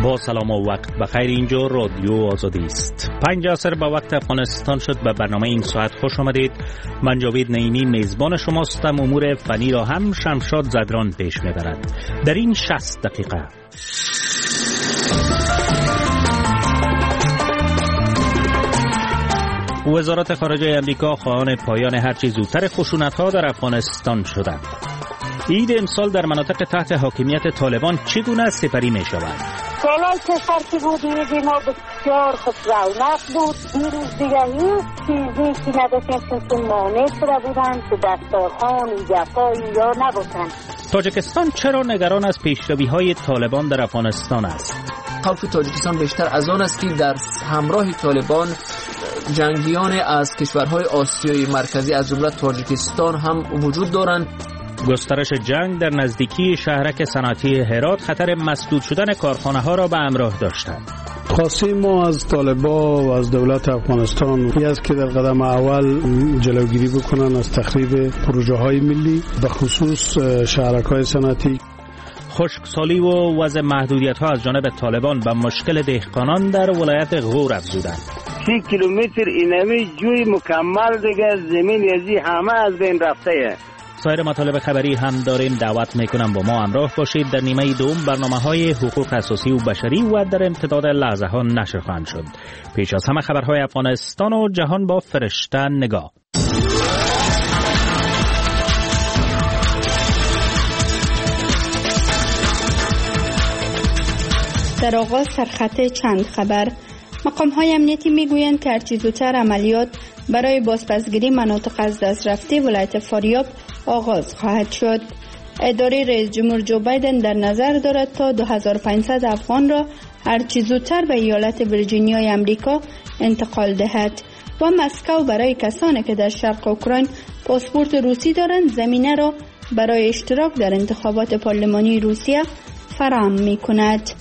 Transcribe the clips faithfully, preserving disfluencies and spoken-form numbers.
با سلام و وقت بخیر. اینجا رادیو آزادی است. پنج عصر به وقت افغانستان شد. به برنامه این ساعت خوش آمدید. من جاوید نعیمی میزبان شماستم. امور فنی را هم شمشاد زدران پیش میبرد. در این شصت دقیقه وزارت خارجه امریکا خواهان پایان هرچی زودتر خشونت‌ها در افغانستان شدند. عید امسال در مناطق تحت حاکمیت طالبان چگونه سپری می شود؟ سالهای کشور که بود عید ما بسیار خوب رونق بود. دیروز دیگه هیچ چیزی که نداشتیم که مانع شده بودند که دستارخان جفایی یا نبودند. تاجیکستان چرا نگران از پیشروی‌های طالبان در افغانستان است؟ خوف تاجیکستان بیشتر از آن است که در همراه طالبان جنگیان از کشورهای آسیای مرکزی از جمله تاجیکستان هم وجود دارند. گسترش جنگ در نزدیکی شهرک صنعتی هرات خطر مسدود شدن کارخانه‌ها را به همراه داشته. خواستیم ما از طالبان و از دولت افغانستان این است که در قدم اول جلوگیری بکنن از تخریب پروژه‌های ملی به خصوص شهرک‌های صنعتی. خشکسالی و وضع محدودیت‌ها از جانب طالبان به مشکل دهقانان در ولایت غور افزودند. سی کیلومتر اینمی جوی مکمل دیگه زمین یزی همه از بین رفته. سایر مطالب خبری هم داریم. دعوت میکنم با ما همراه باشید. در نیمه دوم برنامه‌های حقوق اساسی و بشری و در امتداد لحظه ها نشر خواهند شد. پیش از همه خبرهای افغانستان و جهان با فرشته نگاه. در آغاز سرخط چند خبر. مقام‌های امنیتی میگویند که هرچه زودتر عملیات برای بازپسگیری مناطق از دست رفته ولایت فاریاب آغاز خواهد شد. اداره رئیس جمهور جو بایدن در نظر دارد تا دو هزار و پانصد افغان را هرچه زودتر به ایالت ویرجینیای امریکا انتقال دهد و مسکو برای کسانی که در شرق اوکراین پاسپورت روسی دارند زمینه را برای اشتراک در انتخابات پارلمانی روسیه فراهم می‌کند.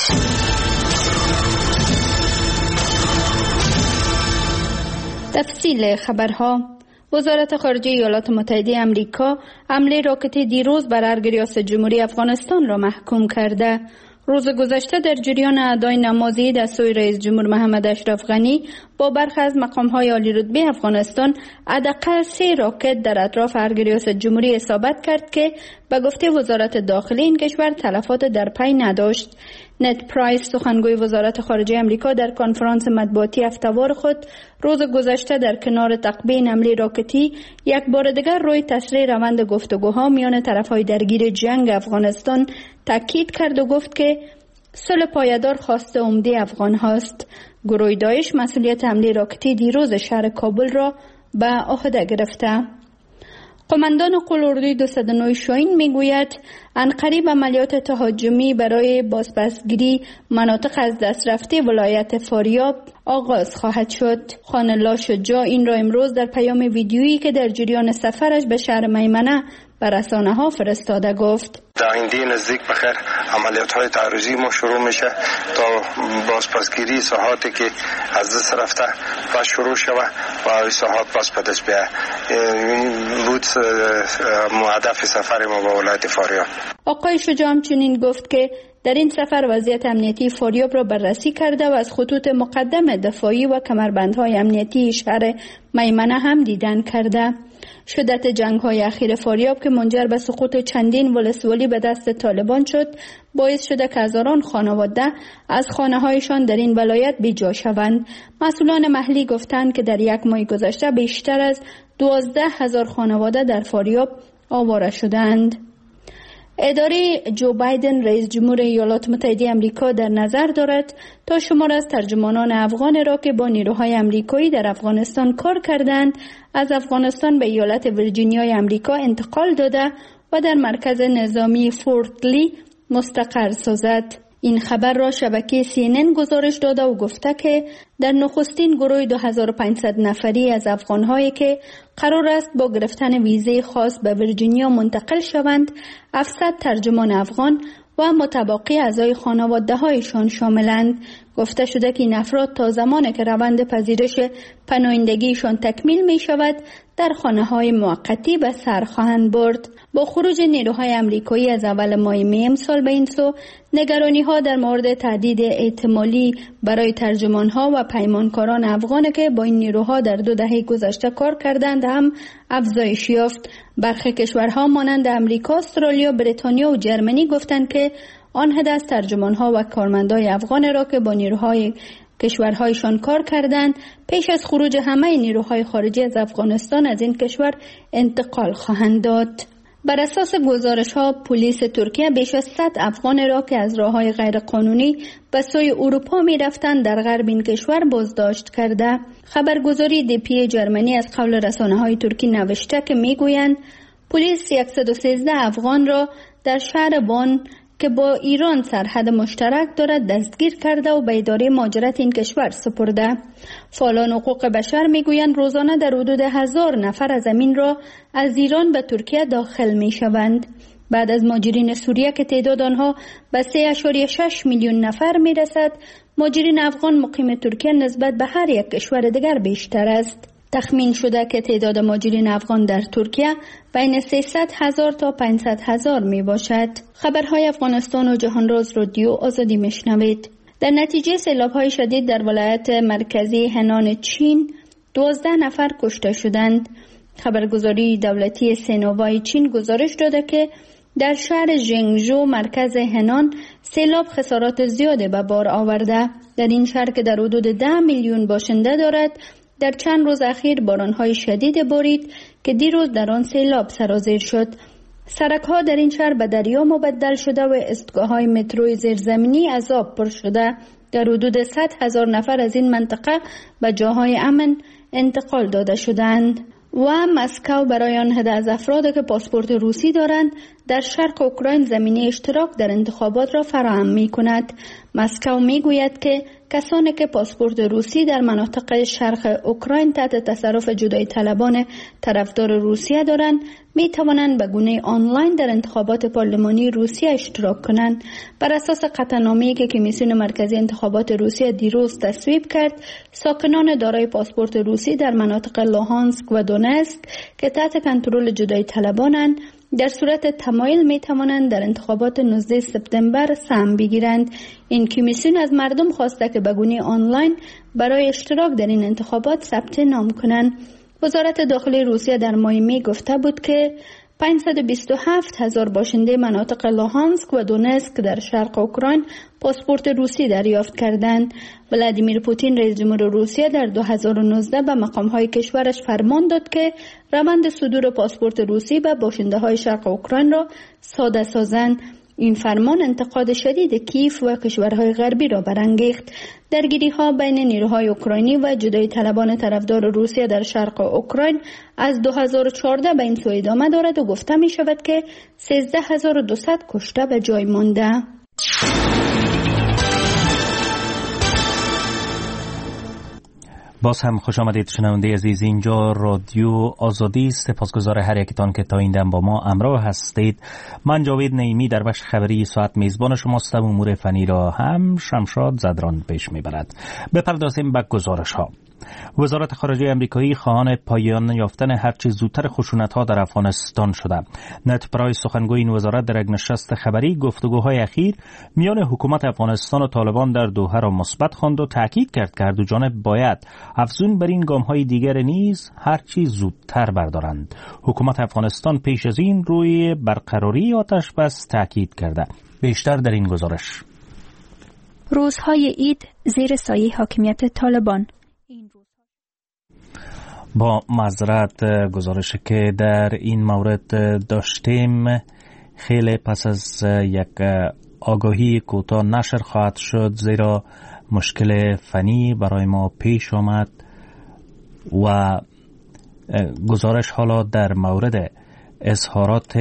تفصیل خبرها. وزارت خارجه ایالات متحده آمریکا حمله راکتی دیروز بر ارگ ریاست جمهوری افغانستان را محکوم کرده. روز گذشته در جریان ادای نمازی از سوی رئیس جمهور محمد اشرف غنی با برخی از مقام‌های عالی رتبه افغانستان حداقل سه راکت در اطراف ارگ ریاست جمهوری اصابت کرد که به گفته وزارت داخلی این کشور تلفات در پی نداشت. نت پرایس سخنگوی وزارت خارجه آمریکا در کنفرانس مطبوعاتی هفته‌وار خود روز گذشته در کنار تعقیب حمله راکتی یک بار دیگر روی تسریع روند گفتگوها میان طرف‌های درگیر جنگ افغانستان تاکید کرد و گفت که صلح پایدار خواست عمده افغان هاست. گروه داعش مسئولیت حمله راکتی دیروز شهر کابل را به عهده گرفته. قماندان قواردوی دویست و نه شاهین میگوید عنقریب عملیات تهاجمی برای بازپسگیری مناطق از دست رفته ولایت فاریاب آغاز خواهد شد. خان الله شجاع این را امروز در پیام ویدیویی که در جریان سفرش به شهر میمنه به رسانه‌ها فرستاده گفت: در آینده نزدیک بخیر عملیات‌های تعرضی ما شروع میشه تا بازپسگیری ساحاتی که از دست رفته و شروع شود و این ساحات باز به دست بیاید. این بود هدف سفر ما به ولایت فاریاب. آقای شجاع همچنین گفت که در این سفر وضعیت امنیتی فاریاب را بررسی کرده و از خطوط مقدم دفاعی و کمربندهای امنیتی شهر میمنه هم دیدن کرده. شدت جنگ‌های اخیر فاریاب که منجر به سقوط چندین ولسوالی به دست طالبان شد باعث شده که هزاران خانواده از خانه‌هایشان در این ولایت بی‌جا شوند. مسئولان محلی گفتند که در یک ماه گذشته بیشتر از دوازده هزار خانواده در فاریاب آواره شدند. اداره جو بایدن رئیس جمهور ایالات متحده آمریکا در نظر دارد تا شمار از ترجمانان افغان را که با نیروهای آمریکایی در افغانستان کار کردند از افغانستان به ایالت ویرجینیای آمریکا انتقال داده و در مرکز نظامی فورت لی مستقر سازد. این خبر را شبکه سی ان ان گزارش داده و گفته که در نخستین گروه دو هزار و پانصد نفری از افغان‌هایی که قرار است با گرفتن ویزه خاص به ویرجینیا منتقل شوند، هفتصد ترجمان افغان و متبقی اعضای خانواده‌هایشان شاملند. گفته شده که این افراد تا زمانی که روند پذیرش پناهندگیشان تکمیل می شود در خانه‌های موقتی به سر خواهند برد. با خروج نیروهای امریکایی از اول ماه می امسال به این سو، نگرانی‌ها در مورد تهدید احتمالی برای ترجمان‌ها و پیمانکاران افغان که با این نیروها در دو دهه گذشته کار کردند هم افزایش یافت. برخی کشورها مانند امریکا، استرالیا، بریتانیا و جرمنی گفتند که آنها از ترجمان‌ها و کارمندان افغان را که با نیروهای کشورهایشان کار کردند پیش از خروج همه نیروهای خارجی از افغانستان از این کشور انتقال خواهند داد. بر اساس گزارش‌ها، پلیس ترکیه بیش از صد افغان را که از راه‌های غیرقانونی به سوی اروپا می‌رفتند در غرب این کشور بازداشت کرده. خبرگزاری دی پی جرمنی از قول رسانه‌های ترکی نوشته که می‌گویند پلیس صد و سیزده افغان را در شهر بان که با ایران سرحد مشترک دارد دستگیر کرده و به اداره مهاجرت این کشور سپرده. فعالان حقوق بشر میگویند روزانه در حدود هزار نفر از زمین را از ایران به ترکیه داخل میشوند. بعد از مهاجرین سوریه که تعداد آنها به سه ممیز شش میلیون نفر میرسد، مهاجرین افغان مقیم ترکیه نسبت به هر یک کشور دیگر بیشتر است. تخمین شده که تعداد مهاجرین افغان در ترکیه بین سیصد هزار تا پانصد هزار می باشد. خبرهای افغانستان و جهان راز رادیو آزادی میشنوید. در نتیجه سیلاب‌های شدید در ولایت مرکزی هنان چین دوازده نفر کشته شدند. خبرگزاری دولتی سینوای چین گزارش داده که در شهر ژنگژو مرکز هنان سیلاب خسارات زیادی به بار آورده. در این شهر که در حدود ده میلیون باشنده دارد، در چند روز اخیر باران‌های شدید بارید که دیروز در آن سیلاب سرازیر شد. سرک‌ها در این شهر به دریا مبدل شده و ایستگاه‌های متروی زیرزمینی از آب پر شده. در حدود صد هزار نفر از این منطقه به جاهای امن انتقال داده شدند. و مسکو برای آن عده از افرادی که پاسپورت روسی دارند در شرق اوکراین زمینه اشتراک در انتخابات را فراهم می کند. مسکو می گوید که کسانی که پاسپورت روسی در مناطق شرق اوکراین تحت تصرف جدایی طلبان طرفدار روسیه دارند می توانند به گونه آنلاین در انتخابات پارلمانی روسیه اشتراک کنند. بر اساس قطعنامه‌ای که کمیسیون مرکزی انتخابات روسیه دیروز تصویب کرد، ساکنان دارای پاسپورت روسی در مناطق لوهانسک و دونتسک که تحت کنترل جدایی طلبانند در صورت تمایل می توانند در انتخابات نوزدهم سپتامبر سهم بگیرند. این کمیسیون از مردم خواسته که به گونه آنلاین برای اشتراک در این انتخابات ثبت نام کنند. وزارت داخلی روسیه در ماه می گفته بود که پانصد و بیست و هفت هزار باشنده مناطق لوهانسک و دونتسک در شرق اوکراین پاسپورت روسی دریافت کردند. ولادیمیر پوتین رئیس جمهور روسیه در دو هزار و نوزده به مقام‌های کشورش فرمان داد که روند صدور پاسپورت روسی به باشنده‌های شرق اوکراین را ساده سازند. این فرمان انتقاد شدید کیف و کشورهای غربی را برانگیخت. درگیری‌ها بین نیروهای اوکراینی و جدایی طلبان طرفدار روسیه در شرق اوکراین از دو هزار و چهارده به این سو ادامه دارد و گفته می شود که سیزده هزار و دویست کشته به جای مانده. باز هم خوش آمدید شنونده عزیز، اینجا رادیو آزادی است. سپاسگزار هر یکتان که تا این دم با ما همراه هستید. من جاوید نعیمی در بخش خبری ساعت میزبان شماستم. امور فنی را هم شمشاد زدران پیش میبرد. بپردازیم به گزارش ها. وزارت خارجه امریکایی خواهان پایان یافتن هرچه زودتر خشونت‌ها در افغانستان شده. نت پرایس سخنگوی این وزارت در یک نشست خبری گفتگوهای اخیر میان حکومت افغانستان و طالبان در دوحه را مثبت خواند و تاکید کرد که هر دو جانب باید افزون بر این گام‌های دیگر نیز هرچی زودتر بردارند. حکومت افغانستان پیش از این روی برقراری آتش بس تاکید کرده. بیشتر در این گزارش. روزهای عید زیر سایه حاکمیت طالبان. با معذرت گزارش که در این مورد داشتیم خیلی پس از یک آگاهی کوتاه نشر خواهد شد، زیرا مشکل فنی برای ما پیش آمد و گزارش حالا در مورد اظهارات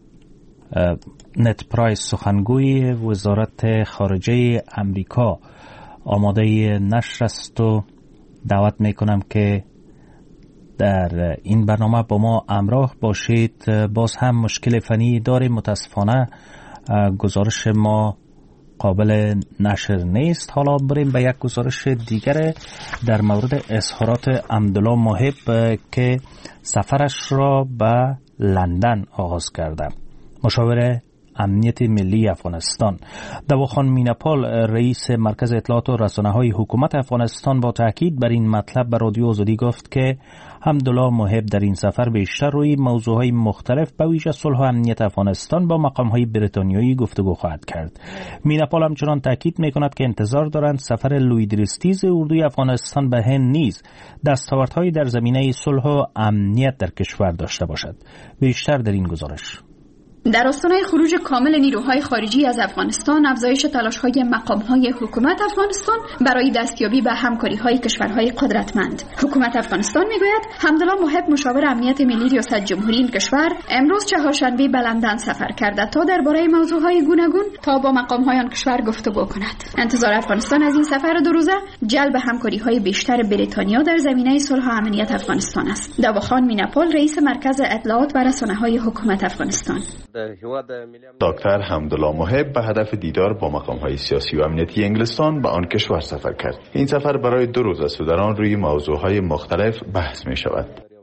نت پرایس سخنگوی وزارت خارجه امریکا آماده نشر است و دعوت میکنم که در این برنامه با ما همراه باشید. باز هم مشکل فنی داریم، متاسفانه گزارش ما قابل نشر نیست. حالا بریم به یک گزارش دیگر در مورد اظهارات عبدالله محب که سفرش را به لندن آغاز کرده. مشاور امنیت ملی افغانستان دواخان میناپال، رئیس مرکز اطلاعات و رسانه‌های حکومت افغانستان، با تاکید بر این مطلب به رادیو آزادی گفت که عبدالله محب در این سفر بیشتر روی موضوعهای مختلف به ویژه صلح و امنیت افغانستان با مقام‌های بریتانیایی گفتگو خواهد کرد. میناپال همچنان تاکید می‌کند که انتظار دارند سفر لویدریستیز اردوی افغانستان به هند نیز دستاوردهایی در زمینه صلح و امنیت در کشور داشته باشد. بیشتر در این گزارش. در آستانه خروج کامل نیروهای خارجی از افغانستان، افزایش تلاش‌های مقام‌های حکومت افغانستان برای دستیابی به همکاری‌های کشورهای قدرتمند. حکومت افغانستان می‌گوید عبدالله محب، مشاور امنیت ملی ریاست جمهوری این کشور، امروز چهارشنبه به لندن سفر کرده تا درباره موضوعهای گوناگون تا با مقام‌های آن کشور گفتگو کند. انتظار افغانستان از این سفر دو روزه جلب همکاری‌های بیشتر بریتانیا در زمینه صلح و امنیت افغانستان است. دواخان میناپال، رئیس مرکز اطلاعات و رسانه‌های حکومت افغانستان. دکتر عبدالله محب به هدف دیدار با مقام‌های سیاسی و امنیتی انگلستان به آن کشور سفر کرد. این سفر برای دو روز است و در آن روی موضوعهای مختلف بحث می شود.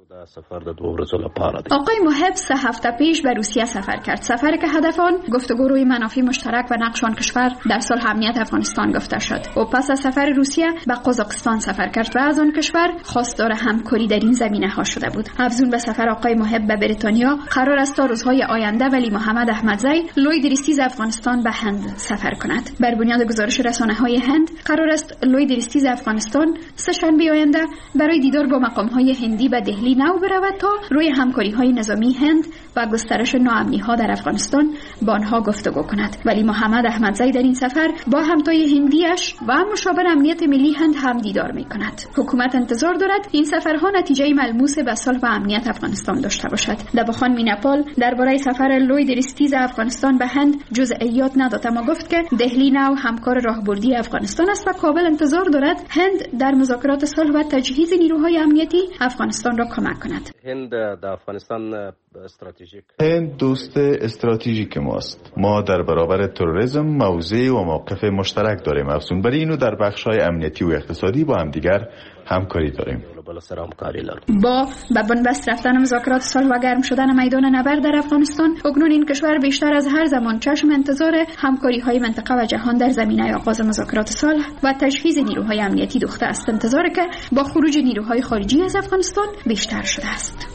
آقای محب سه هفته پیش به روسیه سفر کرد. سفری که هدف آن گفتگو روی منافع مشترک و نقش آن کشور در صلح و امنیت افغانستان گفته شد. او پس از سفر روسیه به قزاقستان سفر کرد و از آن کشور خواستار همکاری در این زمینه ها شده بود. افزون به سفر آقای محب به بریتانیا، قرار است تا روزهای آینده ولی محمد احمدزی، لوی دریستیز افغانستان، به هند سفر کند. بر بنیاد گزارش رسانه‌های هند، قرار است لوی دریستیز افغانستان سه شنبه آینده برای دیدار با مقام‌های هندی به دهلی نو برود تا روی همکاری‌های نظامی هند و گسترش ناامنی‌ها در افغانستان با آنها گفتگو کند. ولی محمد احمدزی در این سفر با همتای هندیش و مشاور امنیت ملی هند هم دیدار می‌کند. حکومت انتظار دارد این سفرها نتیجه ملموس به صلح و امنیت افغانستان داشته باشد. دواخان میناپال درباره سفر لوی دریستیز افغانستان به هند جزئیات نداد، اما گفت که دهلی نو همکار راهبردی افغانستان است و کابل انتظار دارد هند در مذاکرات صلح و تجهیز نیروهای امنیتی افغانستان را کمک کند. هند در افغانستان استراتژیک هند دوست استراتژیک ماست. ما در برابر تروریسم موضع و موقف مشترک داریم. افزون بر اینو در بخش‌های امنیتی و اقتصادی با هم دیگر همکاری داریم. با به بنبست رفتن مذاکرات صلح و گرم شدن میدان نبرد در افغانستان، اکنون این کشور بیشتر از هر زمان چشم انتظار همکاری‌های منطقه و جهان در زمینه آغاز مذاکرات صلح و تجهیز نیروهای امنیتی دوخته است. انتظاری که با خروج نیروهای خارجی از افغانستان بیشتر شده است.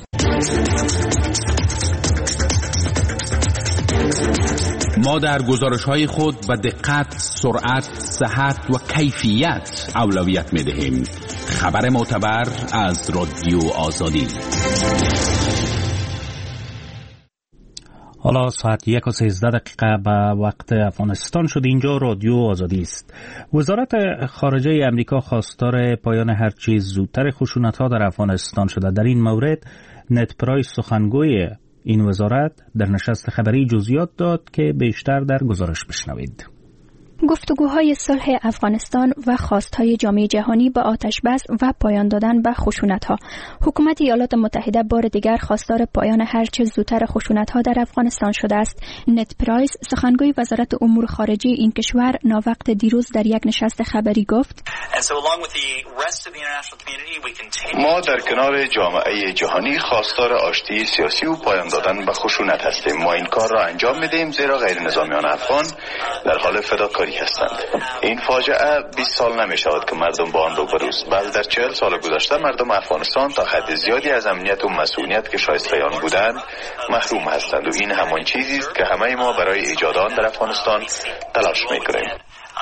ما در گزارش‌های خود به دقت، سرعت، صحت و کیفیت اولویت می‌دهیم. خبر معتبر از رادیو آزادی. حالا ساعت یک و سیزده دقیقه به وقت افغانستان شد. اینجا رادیو آزادی است. وزارت خارجه امریکا خواستار پایان هر چیز زودتر خشونت‌ها در افغانستان شده. در این مورد نت پرایس، سخنگوی این وزارت، در نشست خبری جزئیات داد که بیشتر در گزارش بشنوید. گفتگوهای صلح افغانستان و خواستهای جامعه جهانی به آتش بس و پایان دادن به خشونت‌ها. حکومت ایالات متحده بار دیگر خواستار پایان هر چه زودتر خشونت‌ها در افغانستان شده است. نت پرایس، سخنگوی وزارت امور خارجه این کشور، ناوقت دیروز در یک نشست خبری گفت: ما در کنار جامعه جهانی خواستار آشتی سیاسی و پایان دادن به خشونت هستیم. ما این کار را انجام می‌دهیم زیرا غیر نظامیان افغان در حال فداکاری هستند. این فاجعه بیست سال نمی شود که مردم با آن روبروست، بل در چهل سال گذشته مردم افغانستان تا حد زیادی از امنیت و مسئولیت که شایسته آن بودند محروم هستند و این همان چیزی است که همه ما برای ایجاد آن در افغانستان تلاش می‌کنیم.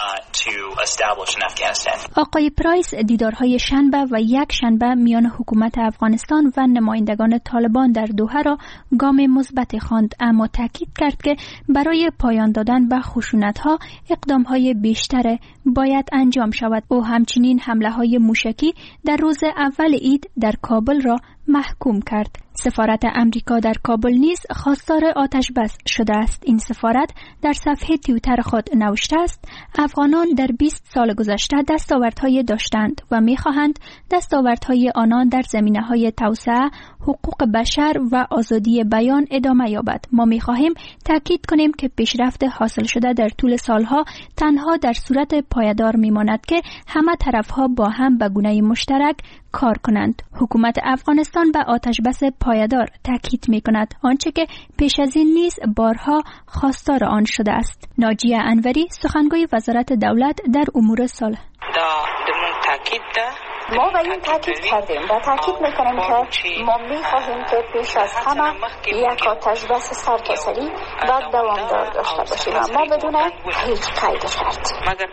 آقای پرایس دیدارهای شنبه و یک شنبه میان حکومت افغانستان و نمایندگان طالبان در دوحه را گام مثبت خواند، اما تاکید کرد که برای پایان دادن به خشونت‌ها اقدام‌های بیشتر باید انجام شود. او همچنین حمله‌های موشکی در روز اول عید در کابل را محکوم کرد. سفارت امریکا در کابل نیز خواستار آتش بس شده است. این سفارت در صفحه توییتر خود نوشته است: افغانان در بیست سال گذشته دستاوردهای داشتند و می‌خواهند دستاوردهای آنان در زمینه‌های توسعه، حقوق بشر و آزادی بیان ادامه یابد. ما می‌خواهیم تاکید کنیم که پیشرفت حاصل شده در طول سالها تنها در صورت پایدار می‌ماند که همه طرف‌ها با هم به گونه مشترک کار کنند. حکومت افغانستان به آتش بس پایدار تاکید می‌کند، آنچه که پیش از این نیز بارها خواستار آن شده است. ناجیه انوری، سخنگوی وزارت دولت در امور صلح: ما به این تاکید کردیم و تاکید میکنیم که ما میخواهیم که پیش از همه یک آتش بس سرتاسری و دوامدار داشته باشیم، ما بدون هیچ قید و شرط.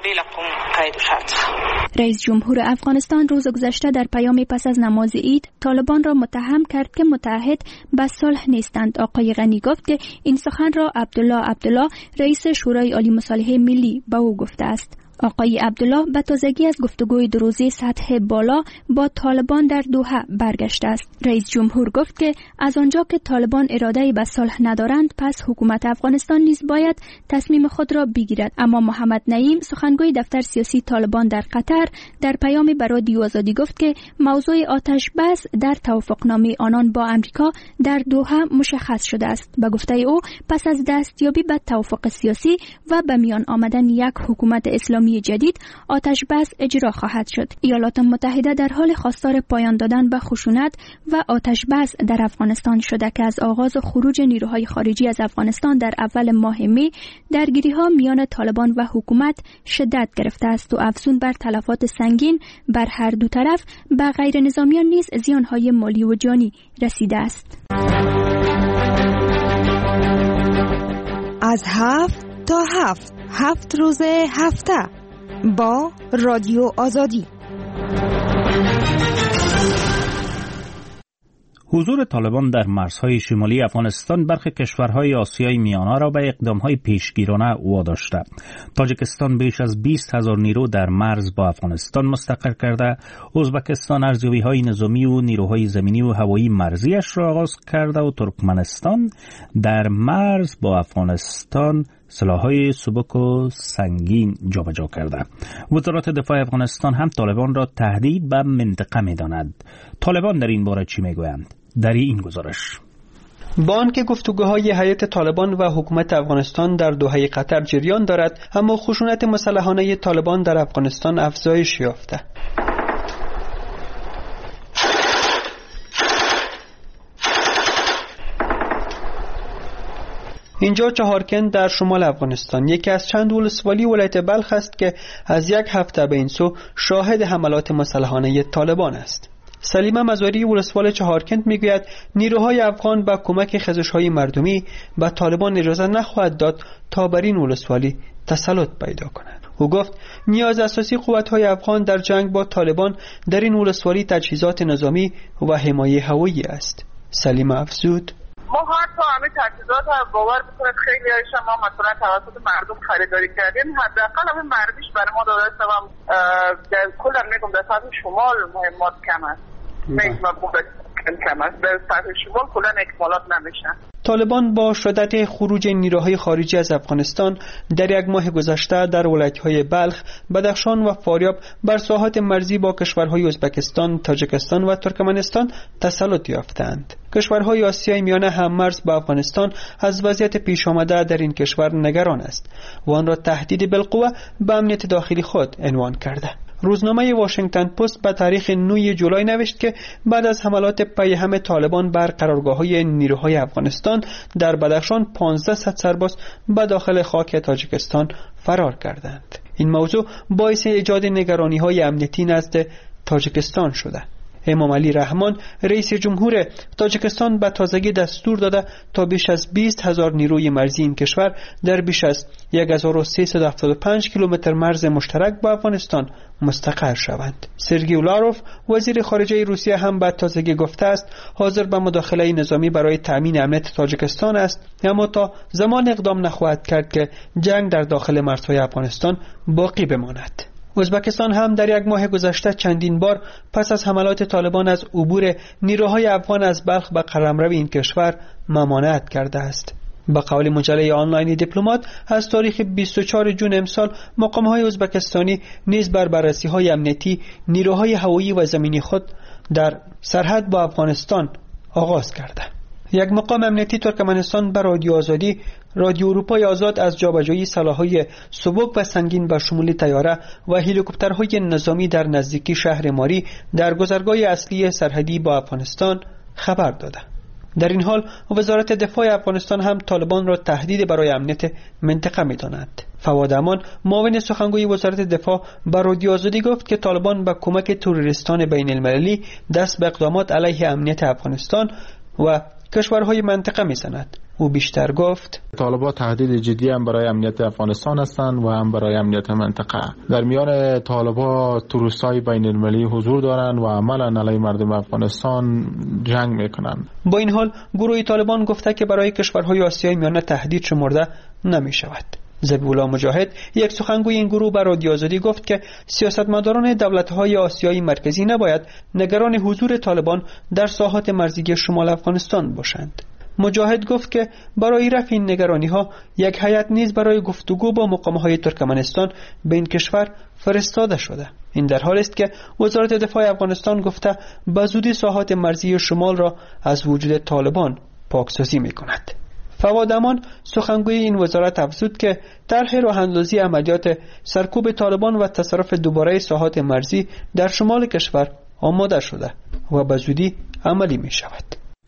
رئیس جمهور افغانستان روز گذشته در پیامی پس از نماز عید طالبان را متهم کرد که متعهد به صلح نیستند. آقای غنی گفت که این سخن را عبدالله عبدالله رئیس شورای عالی مصالحه ملی به او گفته است. آقای عبدالله به تازگی از گفتگوی دو روزه سطح بالا با طالبان در دوحه برگشته است. رئیس جمهور گفت که از آنجا که طالبان اراده به صلح ندارند، پس حکومت افغانستان نیز باید تصمیم خود را بگیرد. اما محمد نعیم، سخنگوی دفتر سیاسی طالبان در قطر، در پیامی به رادیو آزادی گفت که موضوع آتش بس در توافقنامه آنان با امریکا در دوحه مشخص شده است. به گفته او، پس از دستیابی به توافق سیاسی و به میان آمدن یک حکومت اسلامی جدید، آتش بس اجرا خواهد شد. ایالات متحده در حال خواستار پایان دادن به خشونت و آتش بس در افغانستان شده که از آغاز خروج نیروهای خارجی از افغانستان در اول ماه می، درگیری‌ها میان طالبان و حکومت شدت گرفته است و افزون بر تلفات سنگین بر هر دو طرف به غیر نظامیان نیز زیانهای مالی و جانی رسیده است. از هفت تا هفت هفت روز هفته با رادیو آزادی. حضور طالبان در مرزهای شمالی افغانستان برخی کشورهای آسیای میانه را به اقدامهای پیشگیرانه واداشته. تاجیکستان بیش از بیست هزار نیرو در مرز با افغانستان مستقر کرده. ازبکستان ارزیابی‌های نظامی و نیروهای زمینی و هوایی مرزیش را آغاز کرده و ترکمنستان در مرز با افغانستان سلاح‌های سبک و سنگین جابجا کرده. وزارت دفاع افغانستان هم طالبان را تهدید به منطقه می‌داند. طالبان در این باره چی می‌گویند؟ در این گزارش با آنکه گفتگوهای هیئت طالبان و حکومت افغانستان در دوحه قطر جریان دارد، اما خشونت مسلحانه طالبان در افغانستان افزایش یافته. اینجا چهارکند در شمال افغانستان یکی از چند ولسوالی ولایت بلخ است که از یک هفته به این سو شاهد حملات مسلحانه طالبان است. سلیمه مزاری ولسوال چهارکند میگوید نیروهای افغان با کمک خزش‌های مردمی به طالبان اجازه نخواهد داد تا بر این ولسوالی تسلط پیدا کنند. او گفت نیاز اساسی قوت‌های افغان در جنگ با طالبان در این ولسوالی تجهیزات نظامی و حمایت هوایی است. سلیمه افزود: ما حتی همه تجهیزات ها باور بکنید خیلی هایش ما مثلا توسط مردم خریداری کردیم، حداقل همه مردیش برای ما داده است و در کل هم میگم در سطح شمال مهمات کم است، میگم کم است، در سطح شمال کلا اکمالات نمیشن. طالبان با شدت خروج نیروهای خارجی از افغانستان در یک ماه گذشته در ولایت‌های بلخ، بدخشان و فاریاب بر ساحات مرزی با کشورهای ازبکستان، تاجیکستان و ترکمنستان تسلط یافتند. کشورهای آسیای میانه هم مرز با افغانستان از وضعیت پیش آمده در این کشور نگران است و آن را تهدید بالقوه به امنیت داخلی خود عنوان کرده. روزنامه واشنگتن پست به تاریخ نه جولای نوشت که بعد از حملات پیهم طالبان بر قرارگاه‌های نیروهای افغانستان در بدخشان پانزده صد سرباز به داخل خاک تاجیکستان فرار کردند. این موضوع باعث ایجاد نگرانی‌های امنیتی نزد تاجیکستان شده. امام علی رحمان رئیس جمهور تاجیکستان به تازگی دستور داده تا بیش از بیست هزار نیروی مرزی این کشور در بیش از هزار و سیصد و هفتاد و پنج کیلومتر مرز مشترک با افغانستان مستقر شوند. سرگئی لاروف وزیر خارجه روسیه هم به تازگی گفته است حاضر به مداخله نظامی برای تأمین امنیت تاجیکستان است، اما تا زمان اقدام نخواهد کرد که جنگ در داخل مرزهای افغانستان باقی بماند. ازبکستان هم در یک ماه گذشته چندین بار پس از حملات طالبان از عبور نیروهای افغان از بلخ به قلمرو این کشور ممانعت کرده است. با قول مجله آنلاین دیپلمات از تاریخ بیست و چهارم ژوئن امسال مقام‌های ازبکستانی نیز بر بررسی‌های امنیتی نیروهای هوایی و زمینی خود در سرحد با افغانستان آغاز کرده. یک مقام امنیتی ترکمنستان به رادیو آزادی رادیو اروپای آزاد از جابجایی سلاح‌های سبک و سنگین به شمول طیاره و هلیکوپترهای نظامی در نزدیکی شهر ماری در گذرگاه اصلی سرحدی با افغانستان خبر داده. در این حال وزارت دفاع افغانستان هم طالبان را تهدید برای امنیت منطقه می‌داند. فواد امان معاون سخنگوی وزارت دفاع به رادیو آزادی گفت که طالبان با کمک تروریستان بین المللی دست به اقدامات علیه امنیت افغانستان و کشورهای منطقه می‌زند. او بیشتر گفت طالبان تهدید جدی هم برای امنیت افغانستان هستند و هم برای امنیت منطقه. در میان طالبان تروریست‌های بین المللی حضور دارند و عملاً علیه مردم افغانستان جنگ میکنند. با این حال گروه طالبان گفته که برای کشورهای آسیای میانه تهدید شمرده نمی‌شود. ذبیح‌الله مجاهد یک سخنگوی این گروه به رادیو آزادی گفت که سیاستمداران دولت‌های آسیای مرکزی نباید نگران حضور طالبان در ساحات مرزی شمال افغانستان باشند. مجاهد گفت که برای رفع این نگرانی‌ها یک هیئت نیز برای گفتگو با مقام‌های ترکمنستان به این کشور فرستاده شده. این در حالی است که وزارت دفاع افغانستان گفته به زودی ساحات مرزی شمال را از وجود طالبان پاکسازی می‌کند. فواد امان سخنگوی این وزارت افزود که طرح راه‌اندازی عملیات سرکوب طالبان و تصرف دوباره ساحات مرزی در شمال کشور آماده شده و به زودی عملی می‌شود.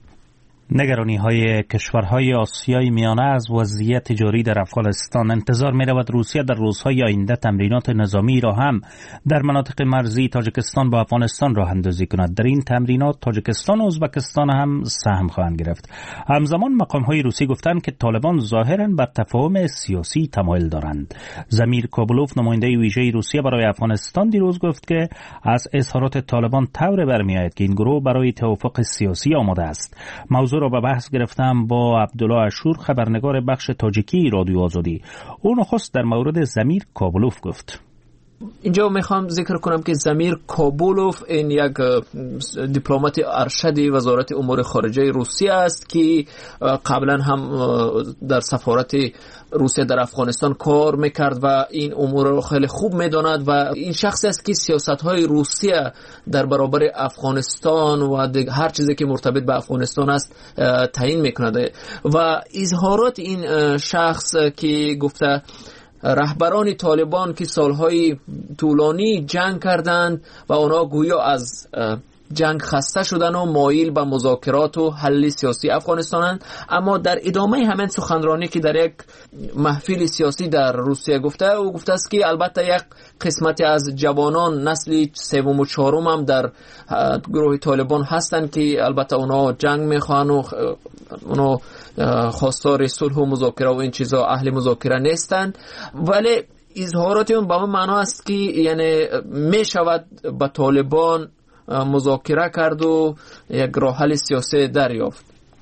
نگرانی های کشورهای آسیای میانه از وضعیت جاری در افغانستان. انتظار می رود روسیه در روزهای آینده تمرینات نظامی را هم در مناطق مرزی تاجیکستان با افغانستان راه اندازی کند. در این تمرینات تاجیکستان و ازبکستان هم سهم خواهند گرفت. همزمان مقام های روسی گفتند که طالبان ظاهرا بر تفاهم سیاسی تمایل دارند. زمیر کابلوف نماینده ویژه روسیه برای افغانستان دیروز گفت که از اظهارات طالبان طور برمیآید که این گروه برای توافق سیاسی آماده است. موضوع را به بحث گرفتم با عبدالله اشور خبرنگار بخش تاجیکی رادیو آزادی. او نخست در مورد زمیر کابلوف گفت. اینجا میخوام ذکر کنم که زمیر کابولوف این یک دیپلمات ارشد وزارت امور خارجه روسیه است که قبلا هم در سفارت روسیه در افغانستان کار میکرد و این امور رو خیلی خوب میداند و این شخص است که سیاست‌های روسیه در برابر افغانستان و هر چیزی که مرتبط به افغانستان است تعیین میکند و اظهارات این شخص که گفته رهبران طالبان که سالهای طولانی جنگ کردند و اونا گویا از جنگ خسته شدن و مایل به مذاکرات و حل سیاسی افغانستانند، اما در ادامه همین سخنرانی که در یک محفل سیاسی در روسیه گفته او گفته است که البته یک قسمتی از جوانان نسل سوم و چهارم هم در گروه طالبان هستند که البته اونا جنگ میخوان و اونا خواستار صلح و مذاکره و این چیزا اهل مذاکره نیستند، ولی اظهارات اون با معنا است که یعنی میشود با طالبان مذاکره کرد و یک راه حل سیاسی دریافت.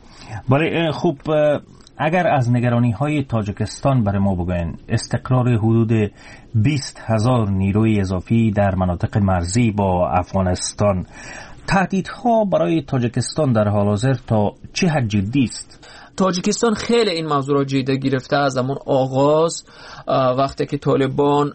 بله خوب، اگر از نگرانی های تاجیکستان برای ما بگوین، استقرار حدود بیست هزار نیروی اضافی در مناطق مرزی با افغانستان، تهدیدها برای تاجیکستان در حال حاضر تا چه حد جدی است؟ تاجیکستان خیلی این موضوع را جدی گرفته از همون آغاز، وقتی که طالبان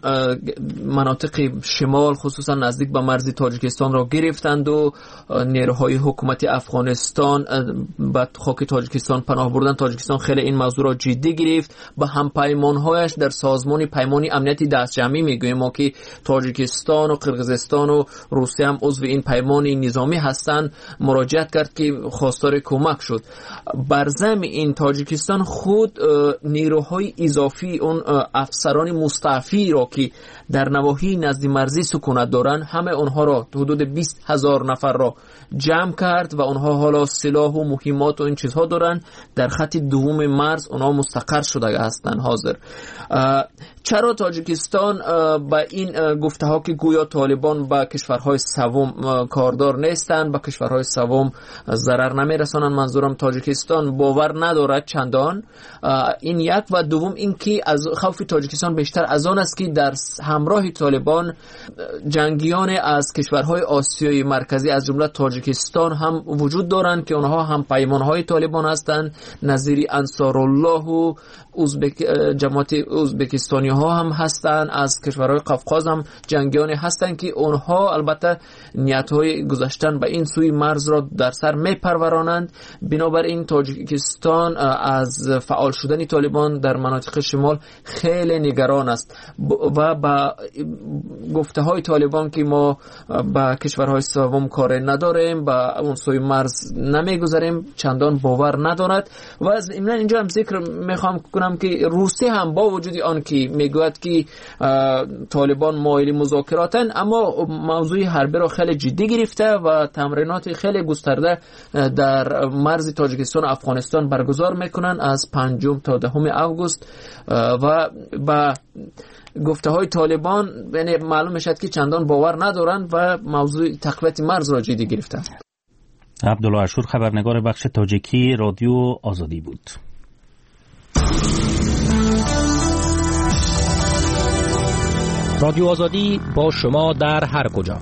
مناطق شمال خصوصا نزدیک به مرز تاجیکستان را گرفتند و نیروهای حکومت افغانستان به خاک تاجیکستان پناه بردن، تاجیکستان خیلی این موضوع را جدی گرفت. به هم پیمانهایش در سازمان پیمانی امنیتی دست جمعی میگوییم ما که تاجیکستان و قرقیزستان و روسیه هم عضو این پیمان نظامی هستند، مراجعت کرد که خواستار کمک شد. برزم این تاجیکستان خود نیروهای اضافی اون افسران مستعفی را که در نواحی نزد مرزی سکونت دارند همه اونها را حدود بیست هزار نفر را جمع کرد و اونها حالا سلاح و مهمات و این چیزها دارند. در خط دوم مرز اونها مستقر شده هستند حاضر. چرا تاجیکستان با این گفته ها که گویا طالبان با کشورهای سوم کاردار نیستند، با کشورهای سوم ضرر نمیرسانند، منظورم تاجیکستان باور ندارد چندان. این یک. و دوم اینکه از خوف تاجیکستان بیشتر از آن است که در همراه طالبان جنگیان از کشورهای آسیای مرکزی از جمله تاجیکستان هم وجود دارند که آنها هم پیمانهای طالبان هستند، نظیر انصارالله و ازبک جماعت ازبکستانی ها هم هستند، از کشورهای قفقاز هم جنگیان هستند که آنها البته نیت های گذاشتن به این سوی مرز را در سر می پرورانند. بنابراین تاجیکستان از فعال شدن طالبان در مناطق شمال خیلی نگران است و با گفته های طالبان که ما با کشورهای سوم کار نداریم، با اون سوی مرز نمیگذاریم، چندان باور ندارد. و از اینجا هم ذکر میخوام کنم که روسیه هم با وجود آن که میگوید که طالبان مایل مذاکراتن، اما موضوع حربی را خیلی جدی گرفته و تمرینات خیلی گسترده در مرز تاجیکستان و افغانستان برگزار میکنن از پنجم تا دهم آگوست و با گفته های طالبان یعنی معلوم میشد که چندان باور ندارند و موضوع تقویت مرز را جدی گرفتند. عبدالله عاشور خبرنگار بخش تاجیکی رادیو آزادی بود. رادیو آزادی با شما در هر کجا.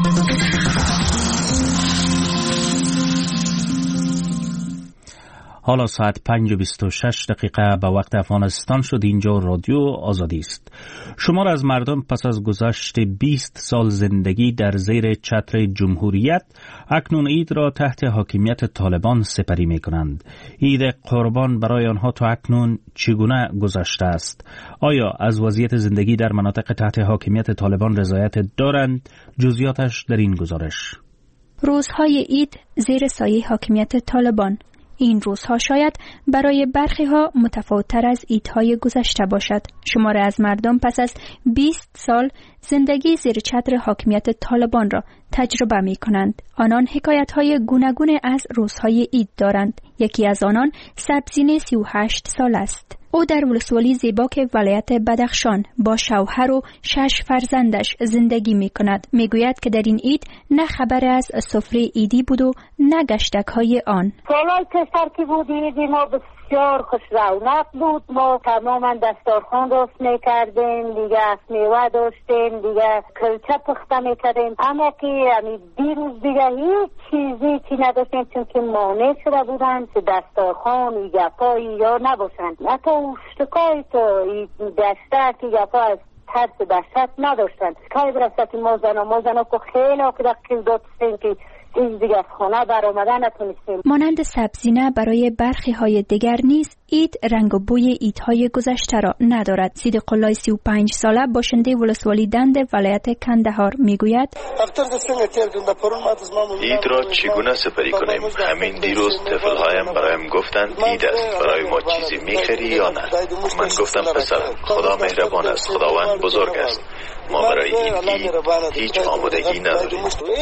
حالا ساعت پنج و بیست و شش دقیقه به وقت افغانستان شد. اینجا رادیو آزادی است. شمار از مردم پس از گذشت بیست سال زندگی در زیر چتر جمهوریت اکنون عید را تحت حاکمیت طالبان سپری می کنند. عید قربان برای آنها تا اکنون چگونه گذشته است؟ آیا از وضعیت زندگی در مناطق تحت حاکمیت طالبان رضایت دارند؟ جزئیاتش در این گزارش. روزهای عید زیر سایه حاکمیت طالبان. این روزها شاید برای برخی ها متفاوت‌تر از عیدهای گذشته باشد. شمار از مردم پس از بیست سال زندگی زیر چتر حاکمیت طالبان را تجربه می کنند. آنان حکایت های گوناگون از روزهای عید دارند. یکی از آنان سبزین سی و هشت سال است. او در ولسوالی زیباک ولایت بدخشان با شوهر و شش فرزندش زندگی می کند. می گوید که در این عید نه خبر از سفره عیدی بود و نه گشتک های آن. سالهای پسر که بود عیدی ما بسیار خوش رونق بود. ما تماما دستارخوان راست می کردیم، دیگه از میوه داشتیم، دیگه کلچه پخته می کردیم. اما که یعنی دیروز دیگه هیچ چیزی که نداشتیم چون که مانع شده بودن که دستارخوان و گپایی یا نباشن. حتی اشتکای تو دسته که گپا از ترس دشت نداشتن. کاری برسته که ما زن و ما زن که خیلی که دقیق داشتیم که این دیگه از خانه بر آمدن نتونستیم. مانند سبزینه برای برخی های دیگر نیز عید رنگ و بوی عیدهای گذشته را ندارد. سید قلای سی و پنج ساله باشنده ولسوالی دند ولایت کندهار میگوید عید را چگونه سپری کنیم؟ همین دیروز طفلهایم برایم گفتند عید است، برای ما چیزی میخری یا نه؟ من گفتم پسرم خدا مهربان است، خداوند بزرگ است، ما برای این عید هیچ آمادگی نداریم.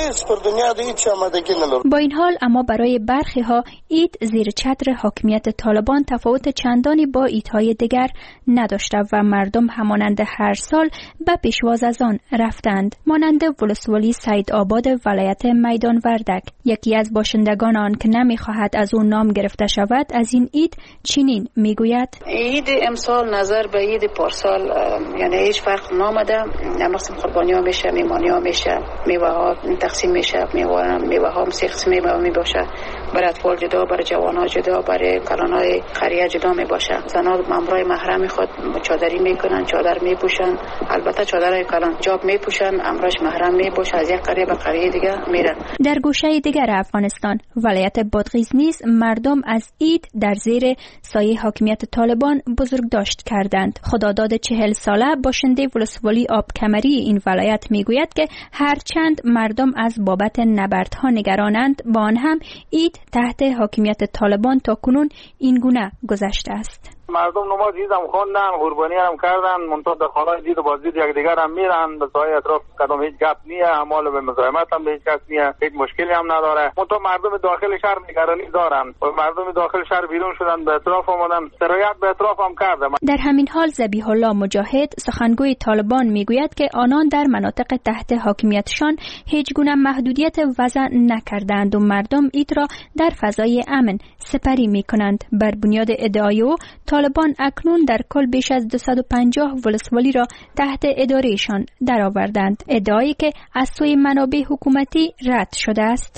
با این حال اما برای برخی ها عید زیر چتر حاکمیت طالبان تفاوت چندانی با عیدهای دیگر نداشته و مردم همانند هر سال به پیشواز از آن رفتند. مانند ولسوالی سید آباد ولایت میدان وردک، یکی از باشندگان آن که نمیخواهد از اون نام گرفته شود از این عید چنین میگوید: عید امسال نظر به عید پارسال یعنی هیچ فرق نامده. نماز قربانی ها میشه، میمانی ها میشه، میوه ها تقسیم میشه، میوه میوه ها سه قسم میوه می باشه، برای اطفال جدا، برای جوان ها جدا، برای کلان های خریه جدا می باشه. زنها ممرای محرم خود چادری میکنن، چادر میپوشن، البته چادر کلان جاب میپوشن، امراش محرم میپوشه، از یک قریه به قریه دیگه میرن. در گوشه دیگر افغانستان ولایت بادغیس نیز مردم از عید در زیر سایه حاکمیت طالبان بزرگداشت کردند. خداداد چهل ساله باشنده ولسوالی آب کمری این ولایت میگوید که هرچند مردم از بابت نبردها نگرانند، با آن هم عید تحت حاکمیت طالبان تا کنون این گونه گذشته است. مردم نماز عید هم خواندن، قربانی هم کردن، منتها در خانه دید و بازدید یکدیگر هم میرن، به سایه اطراف کدام هیچ گپ نیه، اعمال به مزاحمت هم به هیچ کس نیه، هیچ مشکلی هم نداره. منتها مردم داخل شهر نگرانی دارن و مردم داخل شهر بیرون شدن، به اطراف آمدن، سرایت به اطراف هم کردن. در همین حال ذبیح الله مجاهد سخنگوی طالبان میگوید که آنان در مناطق تحت حاکمیتشان هیچ گونه محدودیت وضع نکردند و مردم اید را در فضای امن سپری میکنند. بر بنیاد ادعای او طالبان اکنون در کل بیش از دویست و پنجاه ولسوالی را تحت ادارهشان درآوردند، ادعایی که از سوی منابع حکومتی رد شده است.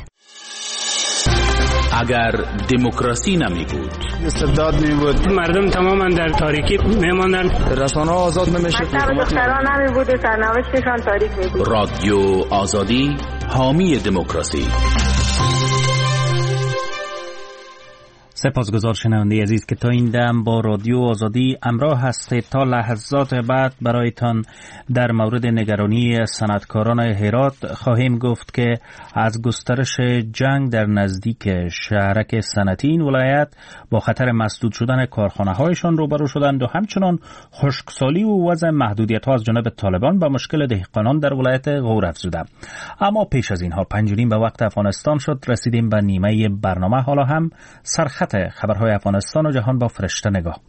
اگر دموکراسی نمی بود، استبداد می بود، مردم تماما در تاریکی می ماندند، رسانه ها آزاد نمیشه، دختران نمی بود، سرنوشتشان تاریک می بود. رادیو آزادی حامی دموکراسی. سپاسگزار شنونده عزیز که تا این دم با رادیو آزادی همراه هستید. تا لحظات بعد برایتان در مورد نگرانی صنعتکاران هرات خواهیم گفت که از گسترش جنگ در نزدیک شهرک صنعتی این ولایت با خطر مسدود شدن کارخانه‌هایشان روبرو شدند و همچنان خشکسالی و وضع محدودیت‌ها از جانب طالبان به مشکل دهقانان در ولایت غور افزوده. اما پیش از اینها پنجونیم به وقت افغانستان شد، رسیدیم به نیمه برنامه. حالا هم سرخط خبرهای افغانستان و جهان با فرشته نگاه.